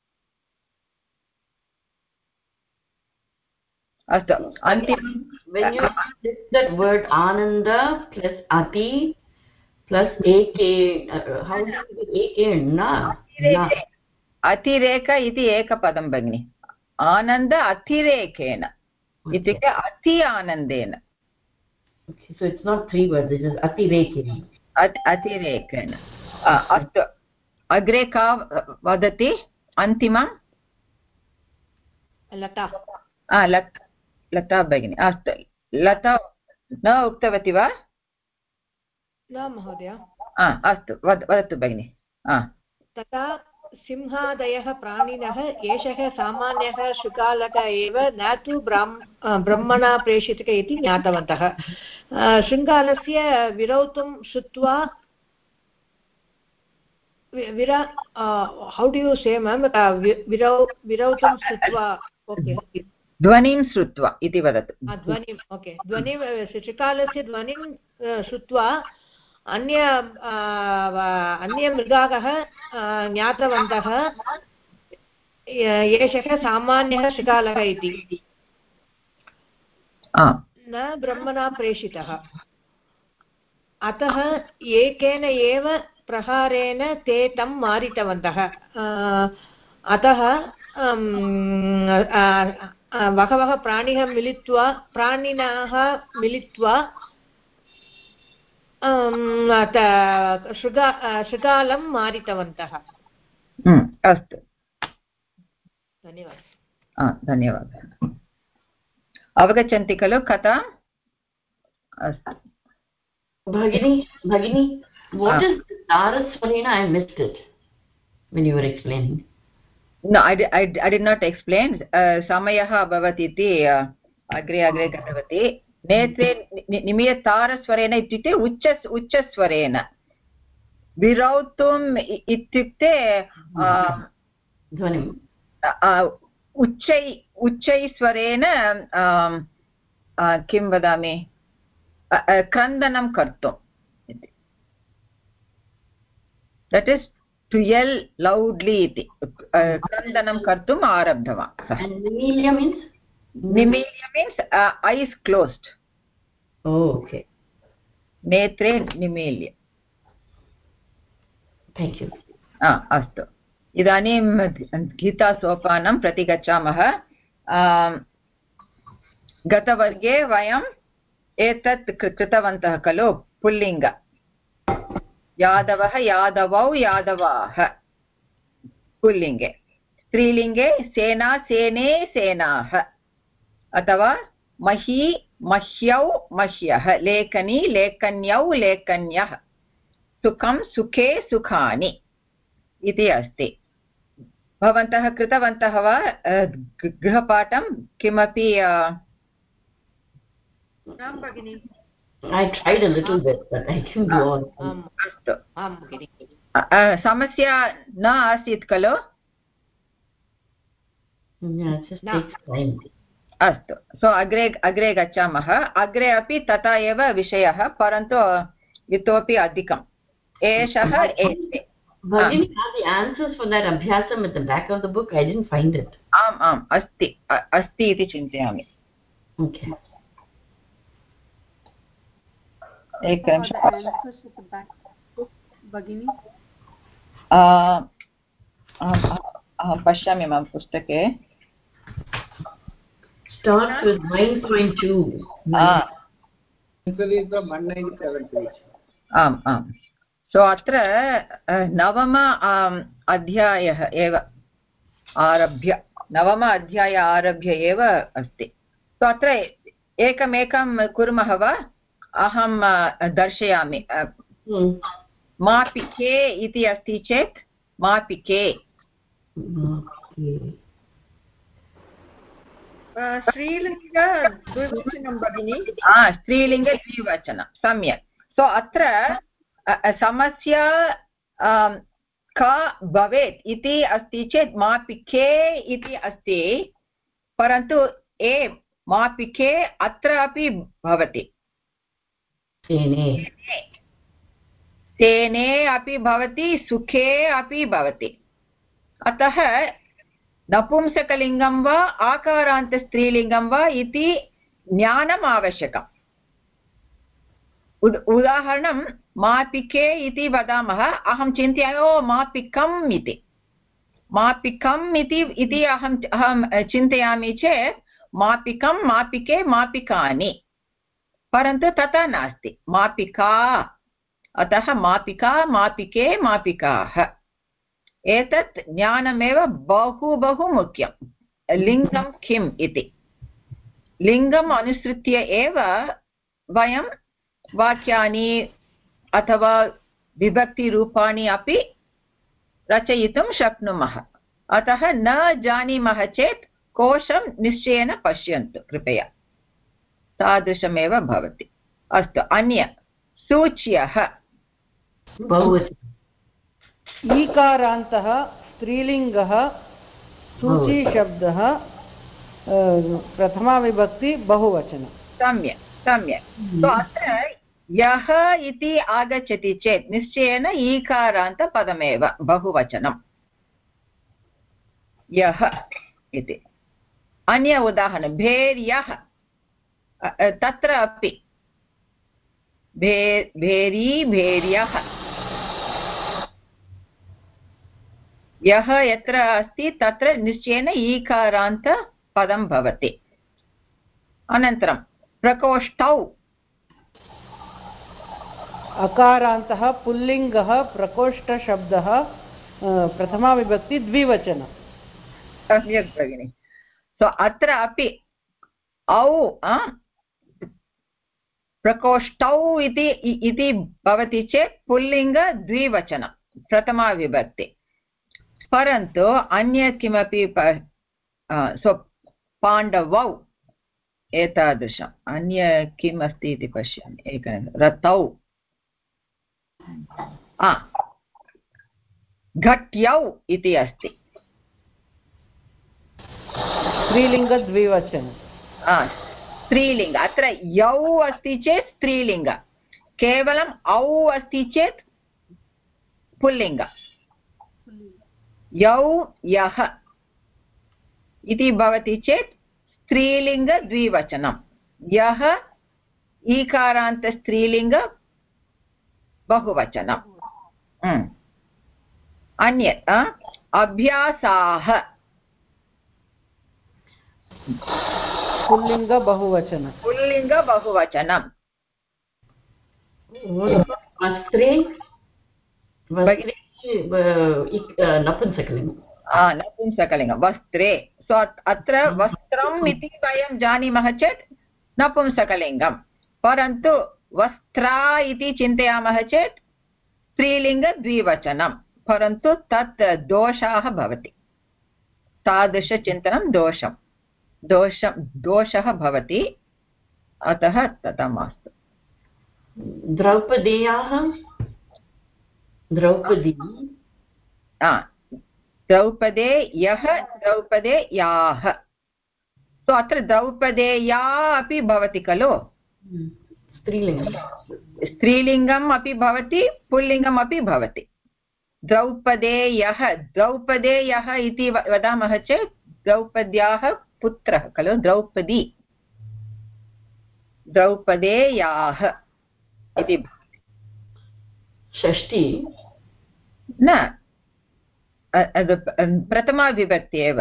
astu antim when you split that word ananda plus ati plus ak uh, how do you get ak na atireka iti ekapadam bagni ananda atirekena itukte ati anandena okay so it's not three words it is atirekena at atirekena astu agre ka vadati antimam lata ah lata लता भगिनी अस्तु लता न उक्तवती वा न महोदय अस्तु वदतु भगिनी तथा सिंहादयः प्राणिनः एषः सामान्यः शृगालक एव न तु ब्रह्मणा प्रेषितः इति ज्ञातवन्तः शृङ्गालस्य विरौतुं श्रुत्वा विरा हौ डु यु से मैम् विरौ विरौतुं श्रुत्वा ओके ध्वनिं श्रुत्वा इति वदतु ध्वनिम् ओके ध्वनिं शृगालस्य ध्वनिं श्रुत्वा अन्य अन्यमृगाः ज्ञातवन्तः एषः सामान्यः शृगालः इति न ब्रह्मणा प्रेषितः अतः एकेन एव प्रहारेण ते तं मारितवन्तः अतः बहवः प्राणिनः मिलित्वा प्राणिनः मिलित्वा शृगा शृगालं मारितवन्तः अस्तु धन्यवादः धन्यवादः अवगच्छन्ति खलु कथा अस्तु भगिनी भगिनी what is Taraswarena? I missed it when you were explaining. No, I, I, I did not explain. Uh, samayah abhavat iti uh, अग्रे अग्रे गतवती नेत्रे निमीयतारस्वरेण इत्युक्ते उच्च उच्चस्वरेण विरौतुम् इत्युक्ते ध्वनिम् उच्चै उच्चैस्वरेण किं वदामि क्रन्दनं कर्तुं that is to yell loudly इति क्रन्दनं कर्तुम् आरब्धवान् निमील्य मीन्स् ऐस् क्लोस्ड् ओके नेत्रे निमील्य थैंक यू अस्तु इदानीं गीतासोपानं प्रति गच्छामः गतवर्गे वयम् एतत् कृतवन्तः खलु पुल्लिङ्ग यादवः यादवौ यादवाः पुल्लिङ्गे स्त्रीलिङ्गे सेना सेने सेनाः अथवा मही मह्यौ मह्यः लेखनी लेखन्यौ लेखन्यः सुखं सुखे सुखानि इति अस्ति भवन्तः कृतवन्तः वा गृहपाठं किमपि आं भगिनि I tried a little bit but I couldn't go on अस्तु समस्या न आसीत् खलु yeah it just takes time अस्तु सो अग्रे अग्रे गच्छामः अग्रे अपि तथा एव विषयः परन्तु इतोपि अधिकम् एषः एते Bhagini have the answers for that abhyasam at the back of the book. I didn't find it. आम् आम् अस्ति अस्ति इति चिन्तयामि Okay. एकनिमिषम् भगिनि अहं पश्यामि मम पुस्तके Starts with nine point two. आम् आम् सो अत्र नवम अध्यायः एव आरभ्य नवम अध्याय आरभ्य एव अस्ति सो अत्र एकमेकं कुर्मः वा अहं दर्शयामि मापिके इति अस्ति चेत् मापिके स्त्रीलिङ्ग द्विवचनं भगिनि स्त्रीलिङ्ग द्विवचनं सम्यक् सो अत्र समस्या का भवेत् इति अस्ति चेत् मापिके इति अस्ति परन्तु ए मापिके अत्र अपि भवति सेने सेने अपि भवति सुखे अपि भवति अतः नपुंसकलिङ्गं वा आकारान्तस्त्रीलिङ्गं वा इति ज्ञानम् आवश्यकम् उदाहरणं मापिके इति वदामः अहं चिन्तयामि ओ मापिकम् इति मापिकम् इति इति अहम् अहं चिन्तयामि चेत् मापिकं मापिके मापिकानि परन्तु तथा नास्ति मापिका अतः मापिका मापिके मापिकाः एतत् ज्ञानमेव बहु बहु मुख्यं लिङ्गं किम् इति लिङ्गम् अनुसृत्य एव वयं वाक्यानि अथवा विभक्तिरूपाणि अपि रचयितुं शक्नुमः अतः न जानीमः चेत् कोशं निश्चयेन पश्यन्तु कृपया तादृशमेव भवति अस्तु अन्य सूच्यः ईकारान्तः स्त्रीलिङ्गः सूचीशब्दः प्रथमाविभक्ति बहुवचनं सम्यक् सम्यक् सो अत्र यः इति आगच्छति चेत् निश्चयेन ईकारान्तपदमेव बहुवचनं यः इति अन्य उदाहरणं भेर्यः तत्र अपि भे भेरी भेर्यः यः यत्र अस्ति तत्र निश्चयेन ईकारान्तपदं भवति अनन्तरं प्रकोष्ठौ अकारान्तः पुल्लिङ्गः प्रकोष्ठशब्दः प्रथमाविभक्ति द्विवचनं सम्यक् भगिनि सो अत्र अपि औ प्रकोष्ठौ इति इति भवति चेत् पुल्लिङ्ग द्विवचनं प्रथमाविभक्ति परन्तु अन्य किमपि सो पाण्डवौ एतादृशम् अन्य किम् अस्ति इति पश्यामि एकं रतौ घट्यौ इति अस्ति स्त्रीलिङ्गद्विवचनं स्त्रीलिङ्ग अत्र यौ अस्ति चेत् स्त्रीलिङ्ग केवलम् औ अस्ति चेत् पुल्लिङ्ग यौ यः इति भवति चेत् स्त्रीलिङ्गद्विवचनं यः ईकारान्त स्त्रीलिङ्ग बहुवचनम् अन्यत् अभ्यासाः पुल्लिङ्ग बहुवचनं पुल्लिङ्ग बहुवचनं वस्त्रे नपुंसकलिङ्गं नपुंसकलिङ्गं वस्त्रे सो अत्र वस्त्रम् इति वयं जानीमः चेत् नपुंसकलिङ्गं परन्तु वस्त्रा इति चिन्तयामः चेत् स्त्रीलिङ्गद्विवचनं परन्तु तत् दोषाः भवति तादृशचिन्तनं दोषं दोषं दोषः भवति अतः तथा मास्तु द्रौपदेयाः द्रौपदी द्रौपदे यः द्रौपदे याः तो अत्र द्रौपदेया अपि भवति खलु स्त्रीलिङ्गं स्त्रीलिङ्गम् अपि भवति पुल्लिङ्गम् अपि भवति द्रौपदेयः द्रौपदेयः इति वदामः चेत् द्रौपद्याः पुत्रः खलु द्रौपदी द्रौपदेयाः इति षष्ठी न प्रथमा विभक्ति एव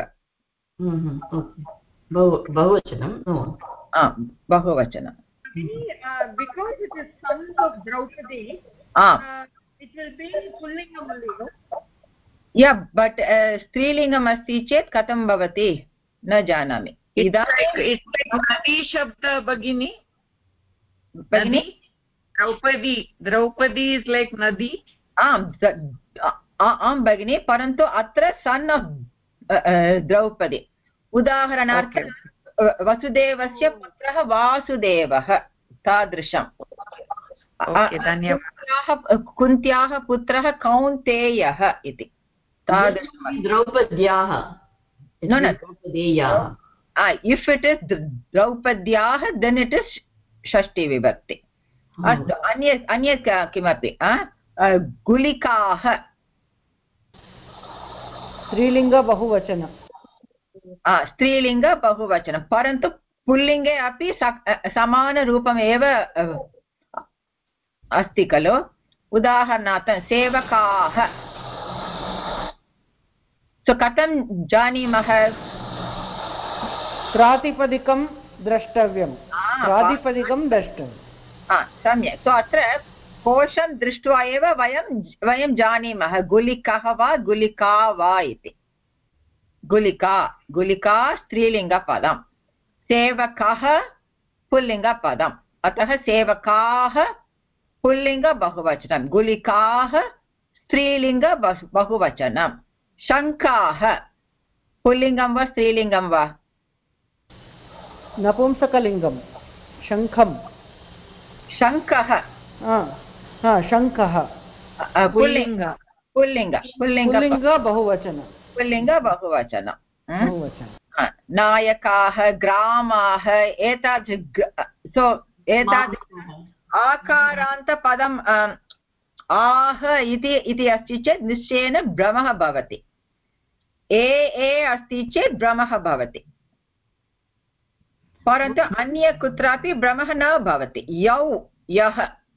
बहुवचनं बहुवचनं because it is sons of Draupadi ah it will be pullingam only no yeah but स्त्रीलिङ्गम् अस्ति चेत् कथं भवति न जानामि इदानीं नदी शब्द भगिनी भगिनी द्रौपदी द्रौपदी इस् लैक् नदी आम् आम् भगिनी परन्तु अत्र सन् आफ् द्रौपदी उदाहरणार्थं वसुदेवस्य पुत्रः वासुदेवः तादृशं कुन्त्याः पुत्रः कौन्तेयः इति तादृशं द्रौपद्याः no no if it is द्रौपद्याः then it is षष्ठी विभक्ति अस्तु अन्य अन्यत् किमपि गुलिकाः स्त्रीलिङ्ग बहुवचनं स्त्रीलिङ्ग बहुवचनं परन्तु पुल्लिङ्गे अपि समानरूपमेव अस्ति खलु उदाहरणार्थं सेवकाः सो कथं जानीमः प्रातिपदिकं द्रष्टव्यं प्रातिपदिकं द्रष्टव्यं सम्यक् सो अत्र कोशं दृष्ट्वा एव वयं वयं जानीमः गुलिकः वा गुलिका वा इति गुलिका गुलिका स्त्रीलिङ्गपदं सेवकः पुल्लिङ्गपदम् अतः सेवकाः पुल्लिङ्ग बहुवचनं गुलिकाः स्त्रीलिङ्ग बहुवचनं शङ्खाः पुल्लिङ्गं वा स्त्रीलिङ्गं वा नपुंसकलिङ्गं शङ्खं शङ्खः शङ्खः पुल्लिङ्ग पुल्लिङ्ग पुल्लिङ्ग बहुवचनं पुल्लिङ्ग बहुवचनं नायकाः ग्रामाः एतादृश सो एतादृश आकारान्तपदम् आह इति इति अस्ति चेत् निश्चयेन भ्रमः भवति ए ए अस्ति चेत् भ्रमः भवति परन्तु अन्य कुत्रापि भ्रमः न भवति यौ यः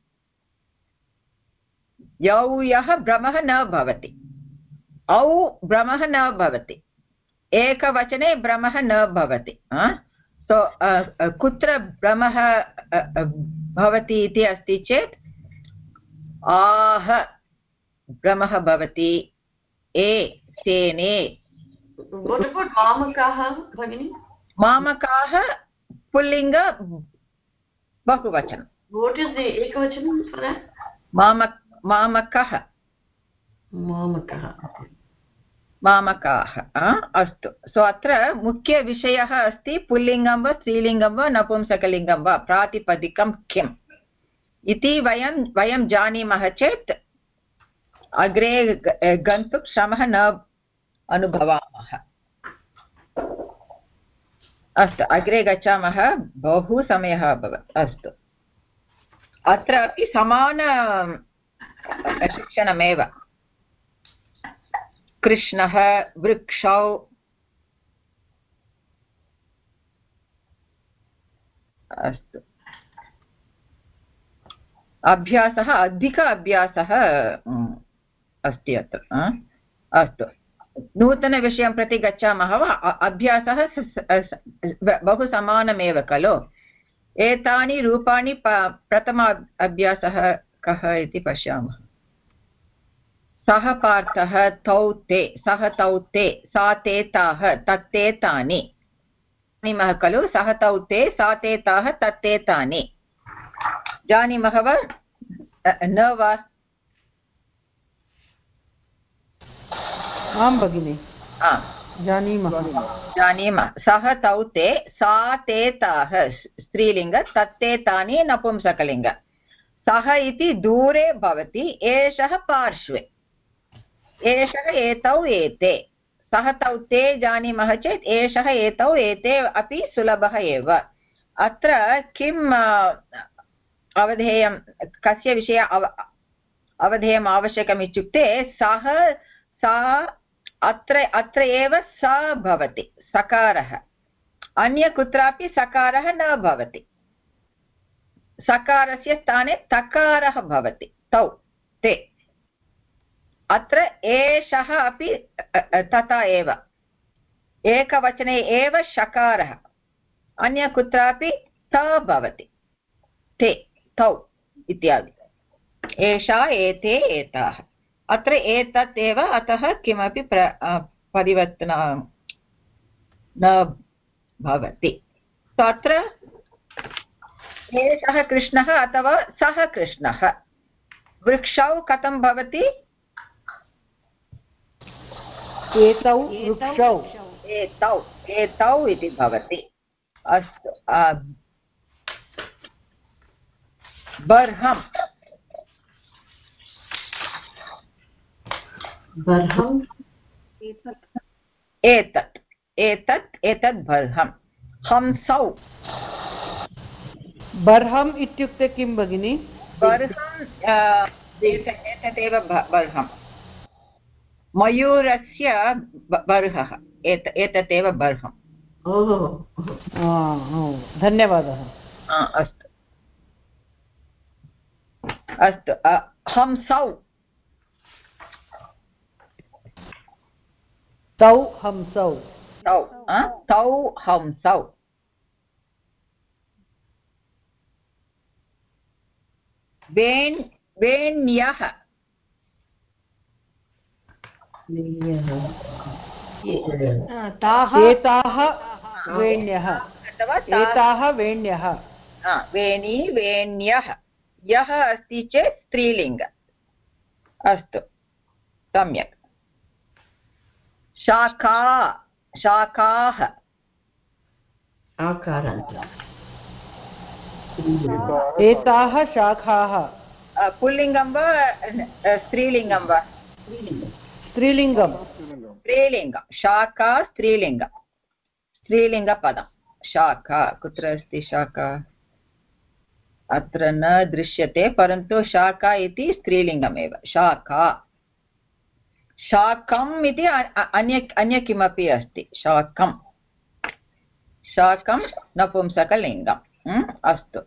यौ यः भ्रमः न भवति औ भ्रमः न भवति एकवचने भ्रमः न भवति सो कुत्र भ्रमः भवति इति अस्ति चेत् आह भ्रमः भवति ए सेने मामकाः भगिनि मामकाः पुल्लिङ्ग बहुवचनं what is the ekavachanam for that मामक मामकः मामकः मामकाः अस्तु सो अत्र मुख्यविषयः अस्ति पुल्लिङ्गं वा स्त्रीलिङ्गं वा नपुंसकलिङ्गं वा प्रातिपदिकं किम् इति वयं वयं जानीमः चेत् अग्रे गन्तुं श्रमः न अनुभवामः अस्तु अग्रे गच्छामः बहु समयः अभवत् अस्तु अत्र अपि समान शिक्षणमेव कृष्णः वृक्षौ अस्तु अभ्यासः अधिक अभ्यासः अस्ति अत्र अस्तु नूतनविषयं प्रति गच्छामः वा अभ्यासः बहु समानमेव खलु एतानि रूपाणि प्रथम अभ्यासः कः इति पश्यामः सः पार्थः तौ ते सः तौ ते सा ते ताः तत्ते तानि जानीमः खलु सः तौ ते सा ते ताः तत्ते तानि जानीमः वा न वा आं भगिनि जानीमः जानीमः सः तौ ते सा ते ताः स्त्रीलिङ्ग तत्ते तानि नपुंसकलिङ्ग सः इति दूरे भवति एषः पार्श्वे एषः एतौ एते सः तौ ते जानीमः चेत् एषः एतौ एते अपि सुलभः एव अत्र किम् अवधेयं कस्य विषये अव अवधेयम् आवश्यकम् इत्युक्ते सः सा अत्र अत्र एव स भवति सकारः अन्य कुत्रापि सकारः न भवति सकारस्य स्थाने तकारः भवति तौ ते अत्र एषः अपि तथा एव एकवचने एव शकारः अन्य कुत्रापि त भवति ते तौ इत्यादि एषा एते एताः अत्र एतत् एव अतः किमपि प्र परिवर्तनं न भवति अत्र एषः कृष्णः अथवा सः कृष्णः वृक्षौ कथं भवति एतौ वृक्षौ एतौ एतौ इति भवति अस्तु बर्हम् बर्हम् एतत् एतत् एतत् बर्हम् हंसौ बर्हम् इत्युक्ते किं भगिनि बर्हम् एतदेव बर्हम् मयूरस्य बर्हः एत एतदेव बर्हम् धन्यवादः अस्तु अस्तु हंसौ तौ हंसौ तौ तौ हंसौ वेन् वेण्यः एताः वेण्यः एताः वेण्यः वेणी वेण्यः यः अस्ति चेत् स्त्रीलिङ्ग अस्तु सम्यक् शाखा शाखाः एताः शाखाः पुल्लिङ्गं वा स्त्रीलिङ्गं वा स्त्रीलिङ्गं स्त्रीलिङ्गं शाखा स्त्रीलिङ्गं स्त्रीलिङ्गपदं शाखा कुत्र अस्ति शाखा अत्र न दृश्यते परन्तु शाखा इति स्त्रीलिङ्गमेव शाखा शाकम् इति अन्य अन्य किमपि अस्ति शाकं शाकं नपुंसकलिङ्गम् अस्तु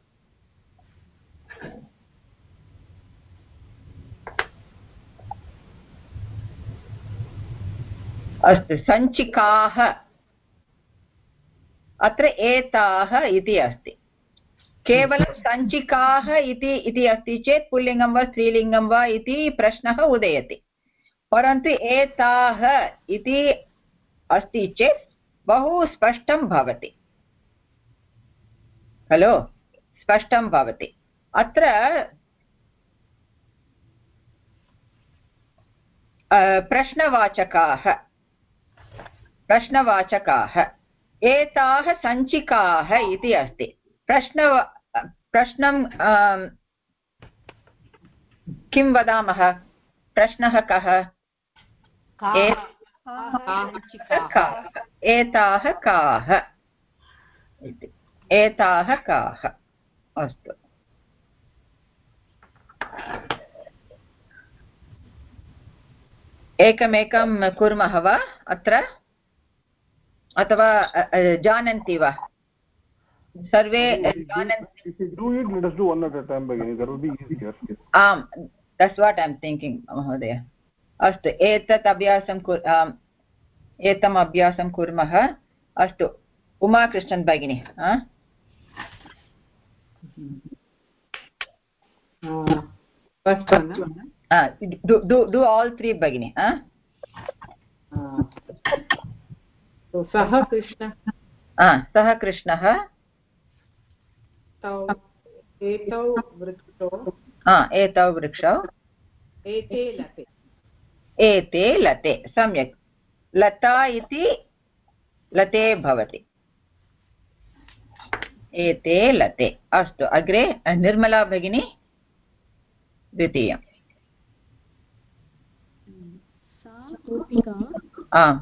अस्तु सञ्चिकाः अत्र एताः इति अस्ति केवलं सञ्चिकाः इति इति अस्ति चेत् पुल्लिङ्गं वा स्त्रीलिङ्गं वा इति प्रश्नः उदेति परन्तु एताः इति अस्ति चेत् बहु स्पष्टं भवति खलु स्पष्टं भवति अत्र प्रश्नवाचकाः प्रश्नवाचकाः एताः सञ्चिकाः इति अस्ति प्रश्न प्रश्नं किं वदामः प्रश्नः कः एताः काः इति एताः काः अस्तु एकमेकं कुर्मः वा अत्र अथवा जानन्ति वा सर्वे आम् that's what I am thinking महोदय अस्तु एतत् अभ्यासं एतम् अभ्यासं कुर्मः अस्तु उमाकृष्णन् भगिनी डु आल् त्री भगिनी सः कृष्णः सः कृष्णः एतौ वृक्षौ एतौ वृक्षौ एते लते एते लते सम्यक् लता इति लते भवति एते लते अस्तु अग्रे निर्मला भगिनी द्वितीयम् आम्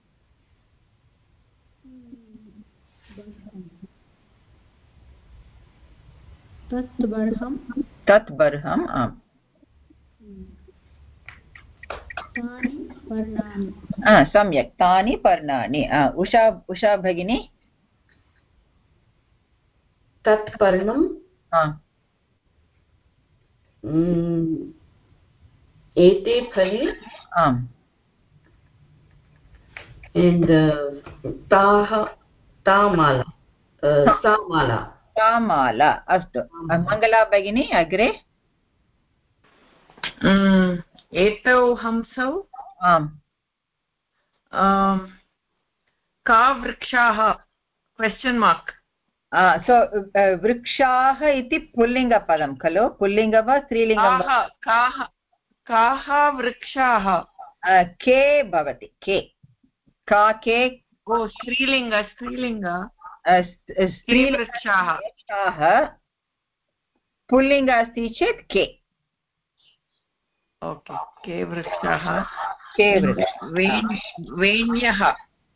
तत् बर्हं तत् बर्हम् आम् तानि पर्णानि सम्यक् तानि पर्णानि उषा उषा भगिनी तत् पर्णम् एते फले आम् and ताः तामाला तामाला तामाला अस्तु मङ्गला भगिनी अग्रे एतौ हंसौ आम् का वृक्षाः क्वेश्चन् मार्क् सो वृक्षाः इति पुल्लिङ्गपदं खलु पुल्लिङ्ग वा स्त्रीलिङ्गं काः काः वृक्षाः के भवति के का के ओ स्त्रीलिङ्ग स्त्रीलिङ्ग स्त्रीवृक्षाः पुल्लिङ्ग अस्ति चेत् के ओके के वृक्षाः के वेण्यः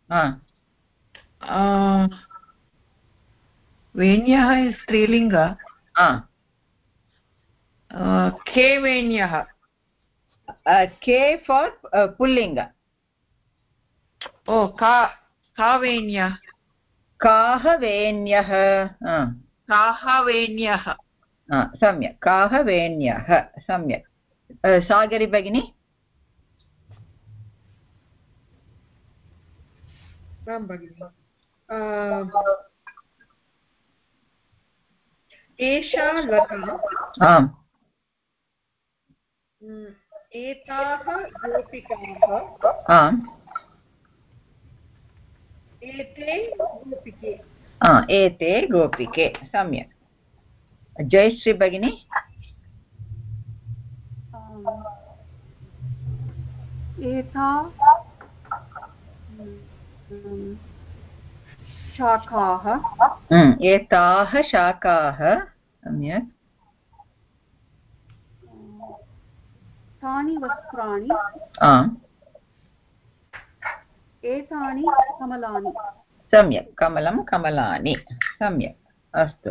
वेण्यः स्त्रीलिङ्ग के वेण्यः के फार् पुल्लिङ्ग ओ का का वेण्यः काः वेण्यः काः वेण्यः सम्यक् काः वेण्यः सम्यक् सागरी भगिनी राम भगिनी एषा लता आम् एताः गोपिकाः आम् एते गोपिके एते गोपिके सम्यक् जयश्री भगिनी एता शाखाः एताः शाखाः सम्यक् तानि वस्त्राणि आम् एतानि कमलानि सम्यक् कमलं कमलानि सम्यक् अस्तु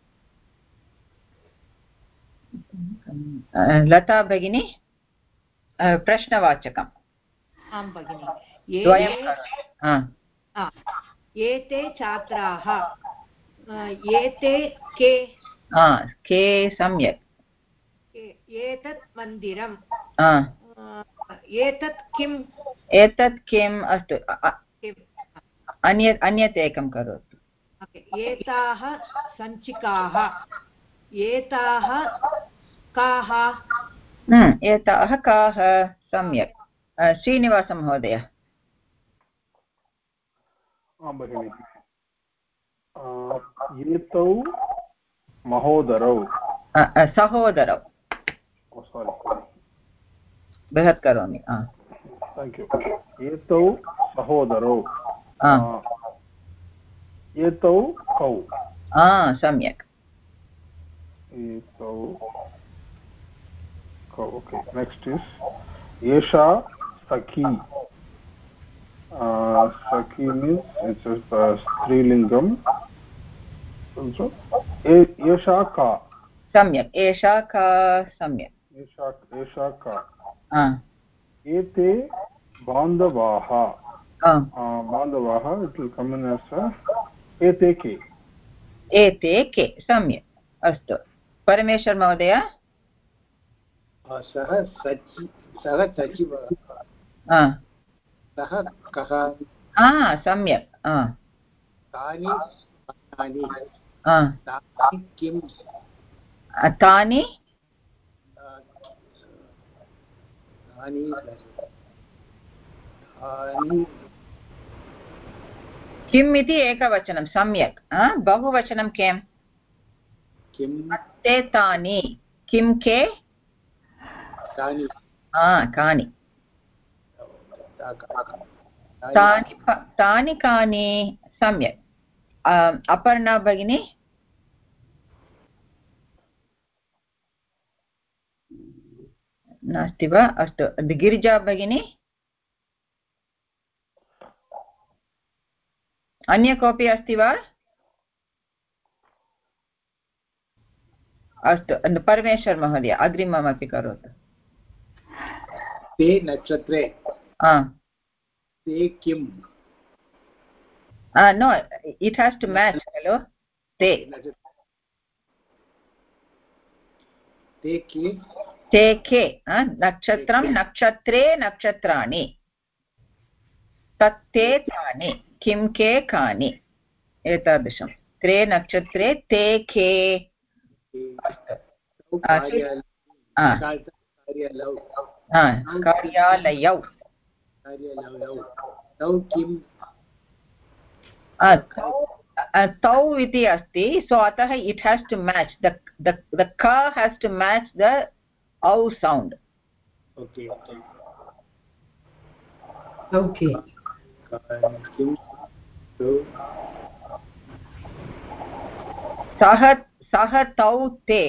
लता भगिनी प्रश्नवाचकम् आं भगिनि एते छात्राः एते के के सम्यक् एतत् मन्दिरम् एतत् किम् एतत् किम् अस्तु अन्यत् अन्यत् एकं करोतु एताः सञ्चिकाः एताः काः एताः काः सम्यक् श्रीनिवास महोदय एतौ महोदरौ सहोदरौ बृहत् करोमि एतौ सहोदरौ एतौ कौ सम्यक् एतौ कौ ओके नेक्स्ट इज एषा सखी सखी मीन्स इट्स स्त्रीलिङ्गम् एषा का सम्यक् एषा का सम्यक् एषा एषा का एते बान्धवाः बान्धवाः it will come in as एते के एते के सम्यक् अस्तु परमेश्वर महोदय सः सचि सः सचिवः सः कः सम्यक् तानि तानि तानि किं तानि तानि किम् इति एकवचनं सम्यक् बहुवचनं किं किं ते तानि किं के तानि कानि तानि तानि कानि सम्यक् अपर्णा भगिनी नास्ति वा अस्तु गिरिजा भगिनी अन्य कोऽपि अस्ति वा अस्तु परमेश्वर महोदय अग्रिममपि करोतु ते नक्षत्रे ते किं no it has to match hello ते ते के ते के नक्षत्रं नक्षत्रे नक्षत्राणि तत्ते तानि किं के कानि एतादृशं त्रे नक्षत्रे ते के कार्यालयौ तौ किं तौ इति अस्ति सो अतः it has to match the the क हेस् टु मैच द औ सौण्ड् ओके ओके सः सः तौ ते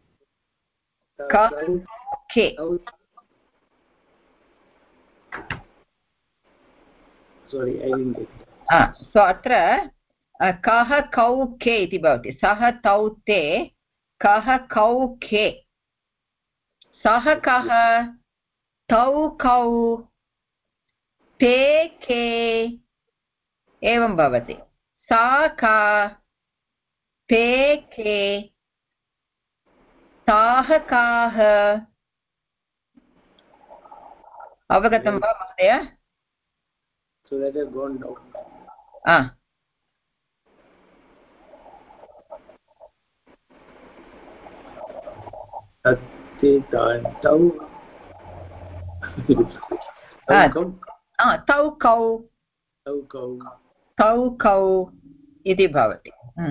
के sorry I didn't get सो अत्र कः कौ के इति भवति सः तौ ते कः कौ के सः कः तौ कौ ते के एवं भवति सा का ते के ताः काः अवगतं वा महोदय so that has gone down ah तत्ते तौ तौ कौ तौ कौ तौ कौ इति भवति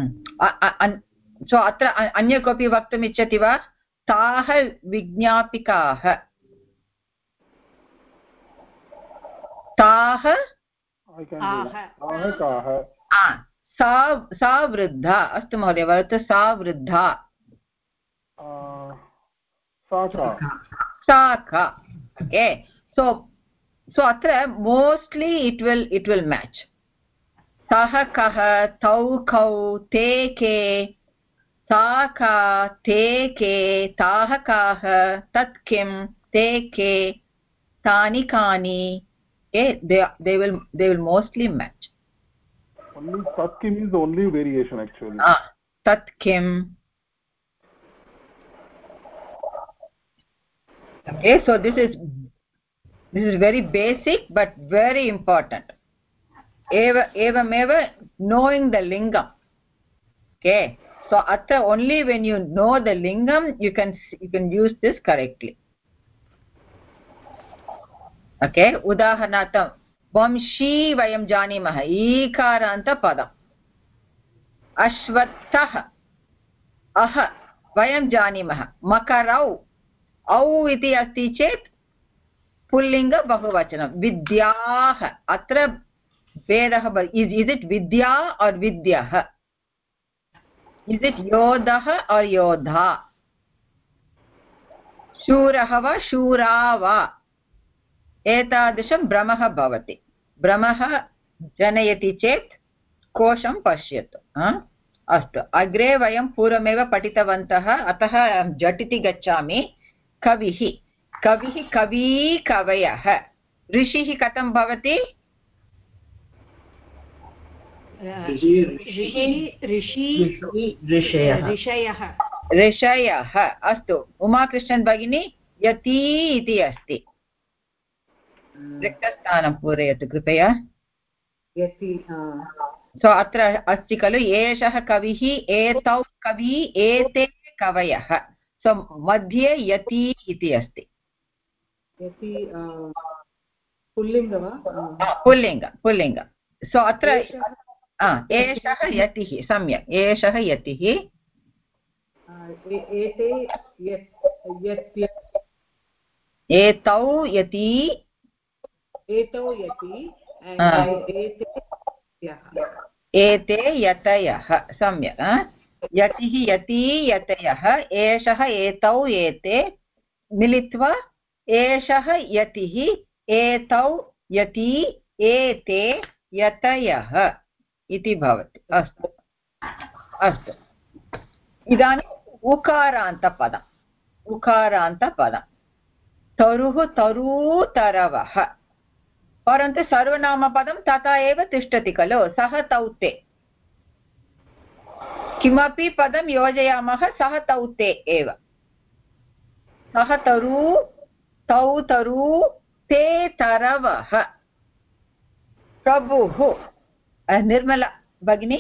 सो अत्र अन्य कोऽपि वक्तुम् इच्छति वा ताः विज्ञापिकाः ताः सा सा वृद्धा अस्तु महोदय वदतु सा वृद्धा सा का ओके सो सो अत्र mostly it will it will match सः कः तौ कौ ते के सा का ते के ताः काः तत् किं ते के तानि कानि they they will they will mostly match only tat kim is the only variation actually ah tat kim okay so this is this is very basic but very important eva evameva knowing the lingam okay so atra only when you know the lingam you can you can use this correctly okay उदाहरणार्थं वंशी वयं जानीमः ईकारान्तपदम् अश्वत्थः अह वयं जानीमः मकरौ औ इति अस्ति चेत् पुल्लिङ्ग बहुवचनं विद्याः अत्र भेदः is is it vidya or vidyah? Is it yodah or yodha? शूरः वा शूरा वा एतादृशं भ्रमः भवति भ्रमः जनयति चेत् कोशं पश्यतु अस्तु अग्रे वयं पूर्वमेव पठितवन्तः अतः झटिति गच्छामि कविः कविः कवी कवयः ऋषिः कथं भवति ऋषयः ऋषयः अस्तु उमाकृष्णन् भगिनी यति इति अस्ति रिक्तस्थानं पूरयतु कृपया यति सो अत्र अस्ति खलु एषः कविः एतौ कवी एते कवयः सो मध्ये यति इति अस्ति यति पुल्लिङ्ग वा पुल्लिङ्ग पुल्लिङ्ग सो अत्र एषः यतिः सम्यक् एषः यतिः एते एतौ यति एतौ यति एते यतयः सम्यक् यतिः यति यतयः एषः एतौ एते मिलित्वा एषः यतिः एतौ यति एते यतयः इति भवति अस्तु अस्तु इदानीम् उकारान्तपदम् उकारान्तपदं तरुः तरूतरवः परन्तु सर्वनामपदं तथा एव तिष्ठति खलु सः तौ ते किमपि पदं योजयामः सः तौ ते एव सः तरु तौ तरु ते तरवः प्रभुः निर्मला भगिनी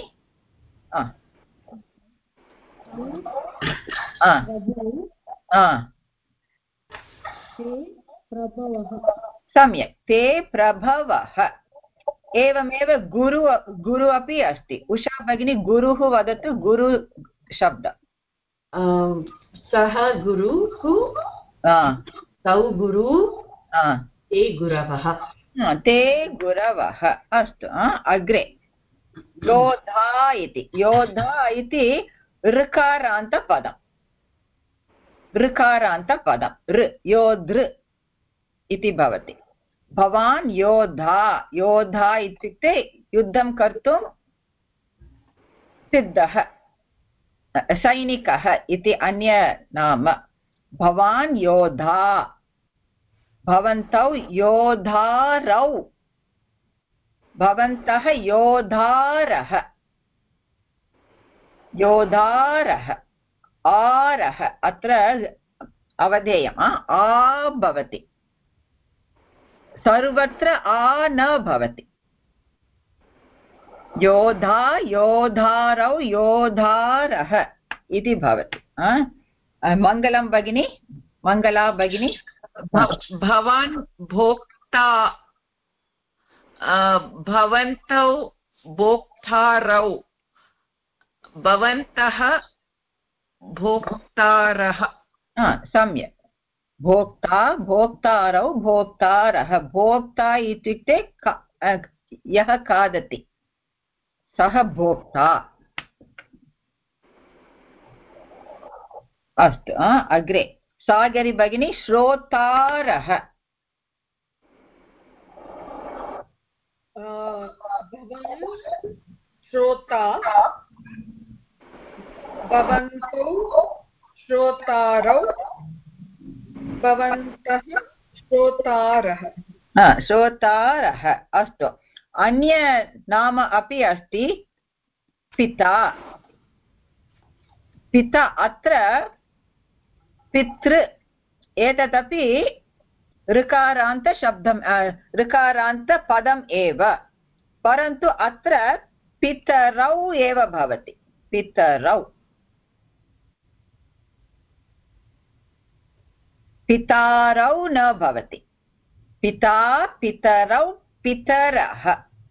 सम्यक् ते प्रभवः एवमेव गुरु गुरु अपि अस्ति उषा भगिनी गुरुः वदतु गुरु शब्द सः गुरुः तौ गुरु ते गुरवः ते गुरवः अस्तु अग्रे योधा इति योधा इति ऋकारान्तपदम् ऋकारान्तपदं ऋ योधृ इति भवति भवान् योधा योधा इत्युक्ते युद्धं कर्तुं सिद्धः सैनिकः इति अन्य नाम भवान् योधा भवन्तौ योधारौ भवन्तः योधारः योधारः आरः अत्र अवधेयम् आ भवति सर्वत्र आ न भवति योधा योधारौ योधारः इति भवति मङ्गलं भगिनी मङ्गला भगिनी भवान् भोक्ता भवन्तौ भोक्तारौ भवन्तः भोक्तारः सम्यक् भोक्ता भोक्तारौ भोक्तारः भोक्ता इत्युक्ते यः खादति सः भोक्ता अस्तु अग्रे सागरी भगिनी श्रोतारः श्रोता भवन्तौ श्रोतारौ भवन्तः श्रोतारः श्रोतारः अस्तु अन्य नाम अपि अस्ति पिता पिता अत्र पितृ एतदपि ऋकारान्तशब्दं ऋकारान्तपदम् एव परन्तु अत्र पितरौ एव भवति पितरौ पितारौ न भवति पिता पितरौ पितरः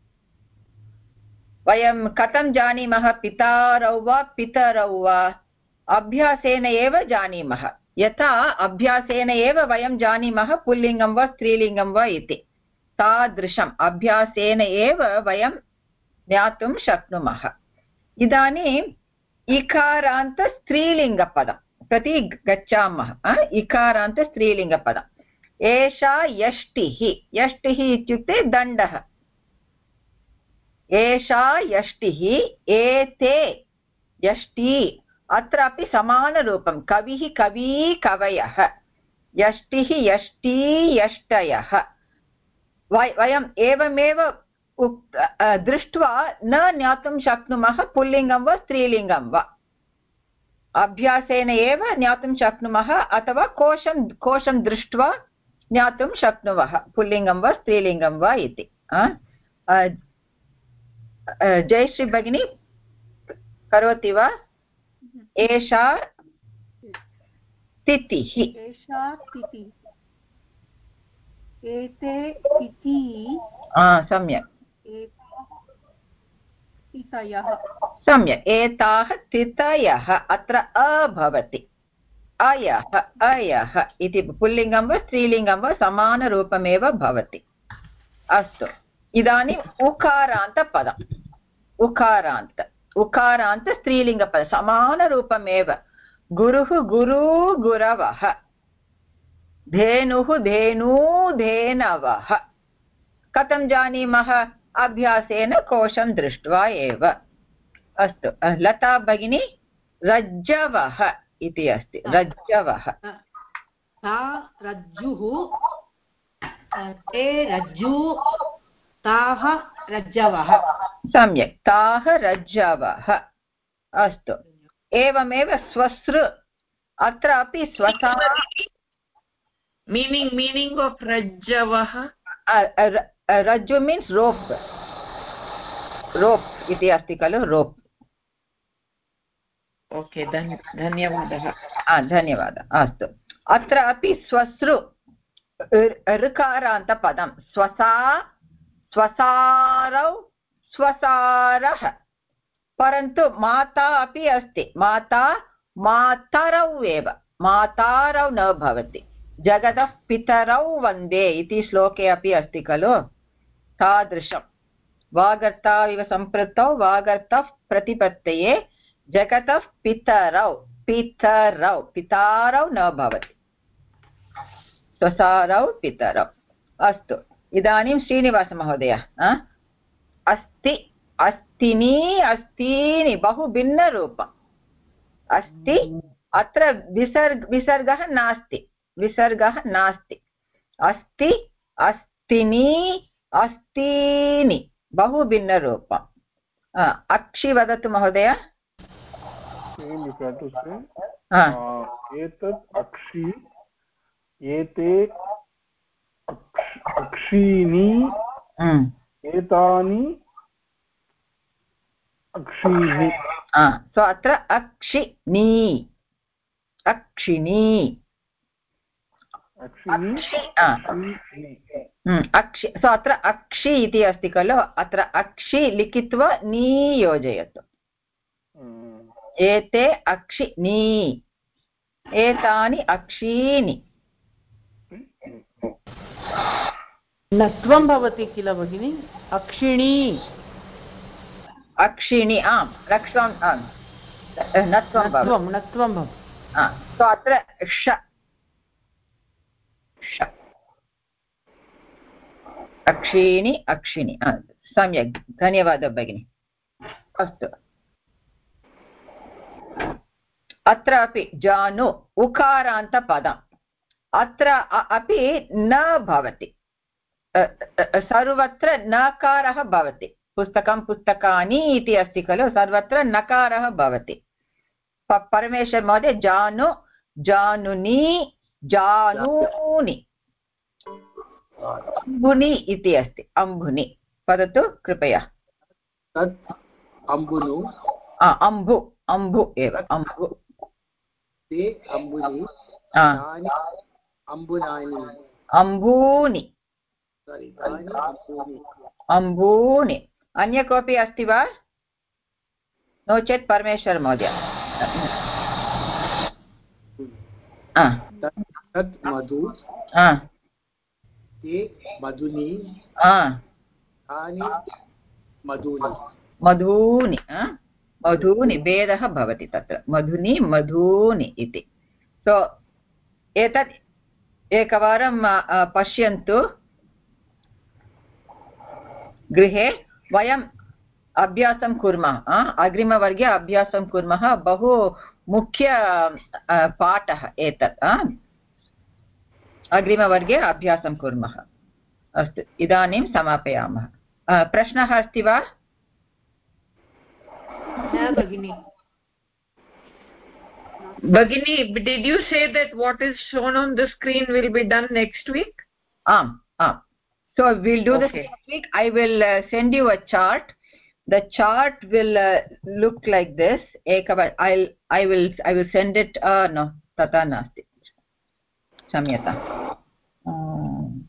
वयं कथं जानीमः पितारौ वा पितरौ वा अभ्यासेन एव जानीमः यथा अभ्यासेन एव वयं जानीमः पुल्लिङ्गं वा स्त्रीलिङ्गं वा इति तादृशम् अभ्यासेन एव वयं ज्ञातुं शक्नुमः। इदानीम् इकारान्त स्त्रीलिङ्गपदं प्रति गच्छामः। इकारान्त स्त्रीलिङ्गपदम् एषा यष्टिः। यष्टिः इत्युक्ते दण्डः। एषा यष्टिः एते यष्टि। अत्रापि समानरूपं कविः कवी कवयः। यष्टिः यष्टी यष्टयः। वयम् एवमेव दृष्ट्वा न ज्ञातुं शक्नुमः पुल्लिङ्गं वा स्त्रीलिङ्गं वा। अभ्यासेन एव ज्ञातुं शक्नुमः अथवा कोशं कोशं दृष्ट्वा ज्ञातुं शक्नुमः पुल्लिङ्गं वा स्त्रीलिङ्गं वा इति। जयश्री भगिनी करोति वा? एषा तिथिः। एषा तिथिः। एते तिथि। सम्यक्। तिथयः। सम्यक्। एताः तिथयः। अत्र अ भवति। अयः अयः इति पुल्लिङ्गं वा स्त्रीलिङ्गं वा समानरूपमेव भवति। अस्तु, इदानीम् उकारान्तपदम्। उकारान्त उकारान्त स्त्रीलिङ्गपदं समानरूपमेव। गुरुः गुरु गुरवः। धेनुः धेनू धेनवः। कथं जानीमः? अभ्यासेन कोशं दृष्ट्वा एव। अस्तु, लता भगिनी रज्जवः इति अस्ति। रज्जवः। ता रज्जुः, ते रज्जु, ताः रज्जवः। सम्यक्, ताः रज्जवः। अस्तु, एवमेव स्वसृ। अत्रापि स्वसा मीनिङ्ग् मीनिङ्ग् आफ् रज्जवः। रज्जु मीन्स् रोप्। रोप् इति अस्ति खलु, रोप्। ओके, धन्यवादः। धन्यवादः। अस्तु, अत्र अपि स्वसृ ऋकारान्तपदं। स्वसा स्वसारौ स्वसारः। परन्तु माता अपि अस्ति। माता मातरौ एव, मातारौ न भवति। जगतः पितरौ वन्दे इति श्लोके अपि अस्ति खलु, तादृशं। वागर्ताविव सम्पृक्तौ वागर्तः प्रतिपत्तये जगतः पितरौ पितरौ पितारौ न भवति। स्वसारौ पितरौ। अस्तु, इदानीं श्रीनिवासमहोदय। अस्ति अस्तिनि अस्तीनि बहु भिन्नरूपम्। अस्ति अत्र विसर्ग विसर्गः नास्ति। विसर्गः नास्ति। अस्ति अस्तिनि अस्तीनि बहु भिन्नरूपम्। अक्षि वदतु महोदय। एतत् अक्षि, एते अक्षीनि, एतानि अक्षीनि। सो अत्र अक्षिनी अक्षिनी अक्षि। सो अत्र अक्षि इति अस्ति खलु, अत्र अक्षि लिखित्वा नी योजयतु। एते अक्षिनी, एतानि अक्षीनि। नत्वं भवति किल भगिनि? अक्षिणी अक्षिणी। आम्, रक्ष्वं नत्वं भवति। नत्वं भवति। सो अत्र ष अक्षिणी अक्षिणी। सम्यक्, धन्यवादः भगिनि। अस्तु, अत्र अपि जानु उकारान्तपदम्। अत्र अपि न भवति। सर्वत्र नकारः भवति। पुस्तकं पुस्तकानि इति अस्ति खलु, सर्वत्र नकारः भवति। परमेश्वर महोदय जानु जानुनी जानूनि। अम्बुनि इति अस्ति। अम्बुनि वदतु कृपया। अम्बुनु। अम्बु अम्बु एव। अम्बु। ते अम्बुनि। अम्बुनानि। अम्बूनि। अम्बूनि। अन्य कोऽपि अस्ति वा? नो चेत् परमेश्वर महोदय। तत् मधु। ते मधुनि तानि मधूनि मधूनि मधूनि भेदः भवति तत्र मधुनि मधूनि इति सो एतत् एकवारं पश्यन्तु गृहे वयम् अभ्यासं कुर्मः अग्रिमवर्गे अभ्यासं कुर्मः बहु मुख्य पाठः एतत् अग्रिमवर्गे अभ्यासं कुर्मः अस्तु इदानीं समापयामः प्रश्नः अस्ति वा न भगिनी Bhagini, did you say that what is shown on the screen will be done next week? Um, um. So we'll do okay. this next week. I will uh, send you a chart. The chart will uh, look like this. Ekava, I'll, I will, I will send it. Uh, no, tata nasti. Samyata. Um.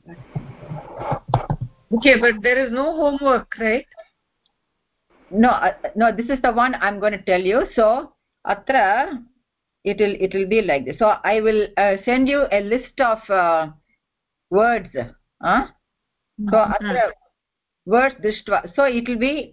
Okay, but there is no homework, right? No, uh, no. This is the one I'm going to tell you. So, atra. It will it will be like this. So I will uh, send you a list of uh, words. Huh? So mm-hmm. words dishtva. So it will be.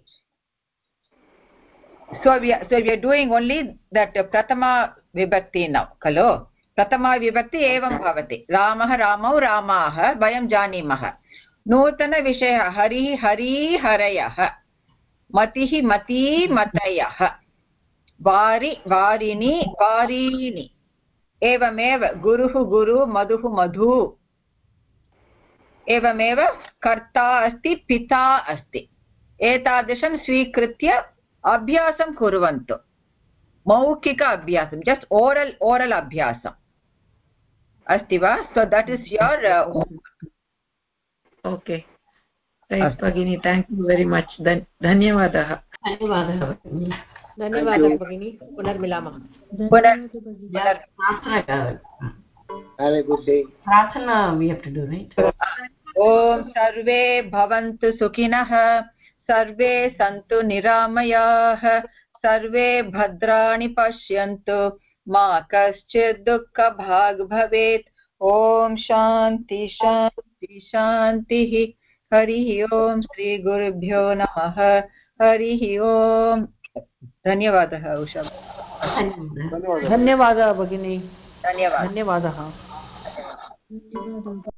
So we are, so we are doing only that uh, pratama vibhakti now. Khalo pratama vibhakti evam bhavati. Ramah ramau ramah vayam janimah. Nutana vishaya hari hari harayah. Matihi mati matayah. वारि वारिणि वारीणि एवमेव गुरुः गुरु मधुः मधु एवमेव कर्ता अस्ति पिता अस्ति एतादृशं स्वीकृत्य अभ्यासं कुर्वन्तु मौखिक अभ्यासं जस्ट् ओरल् ओरल् अभ्यासम् अस्ति वा so that is your okay भगिनी थैंक यू वेरी मच धन्यवादः धन्यवादः धन्यवादः भगिनी पुनर्मिलामः Have a good day. Pratana we have to do, right? Om sarve bhavantu sukhinah sarve santu niramayah sarve bhadrani pashyantu ma kaschid dukkha bhag bhavet Om shanti shanti shanti Hari Om Shri Gurubhyo Namah Hari Om धन्यवादः उषा धन्यवादः भगिनी धन्यवादः धन्यवादः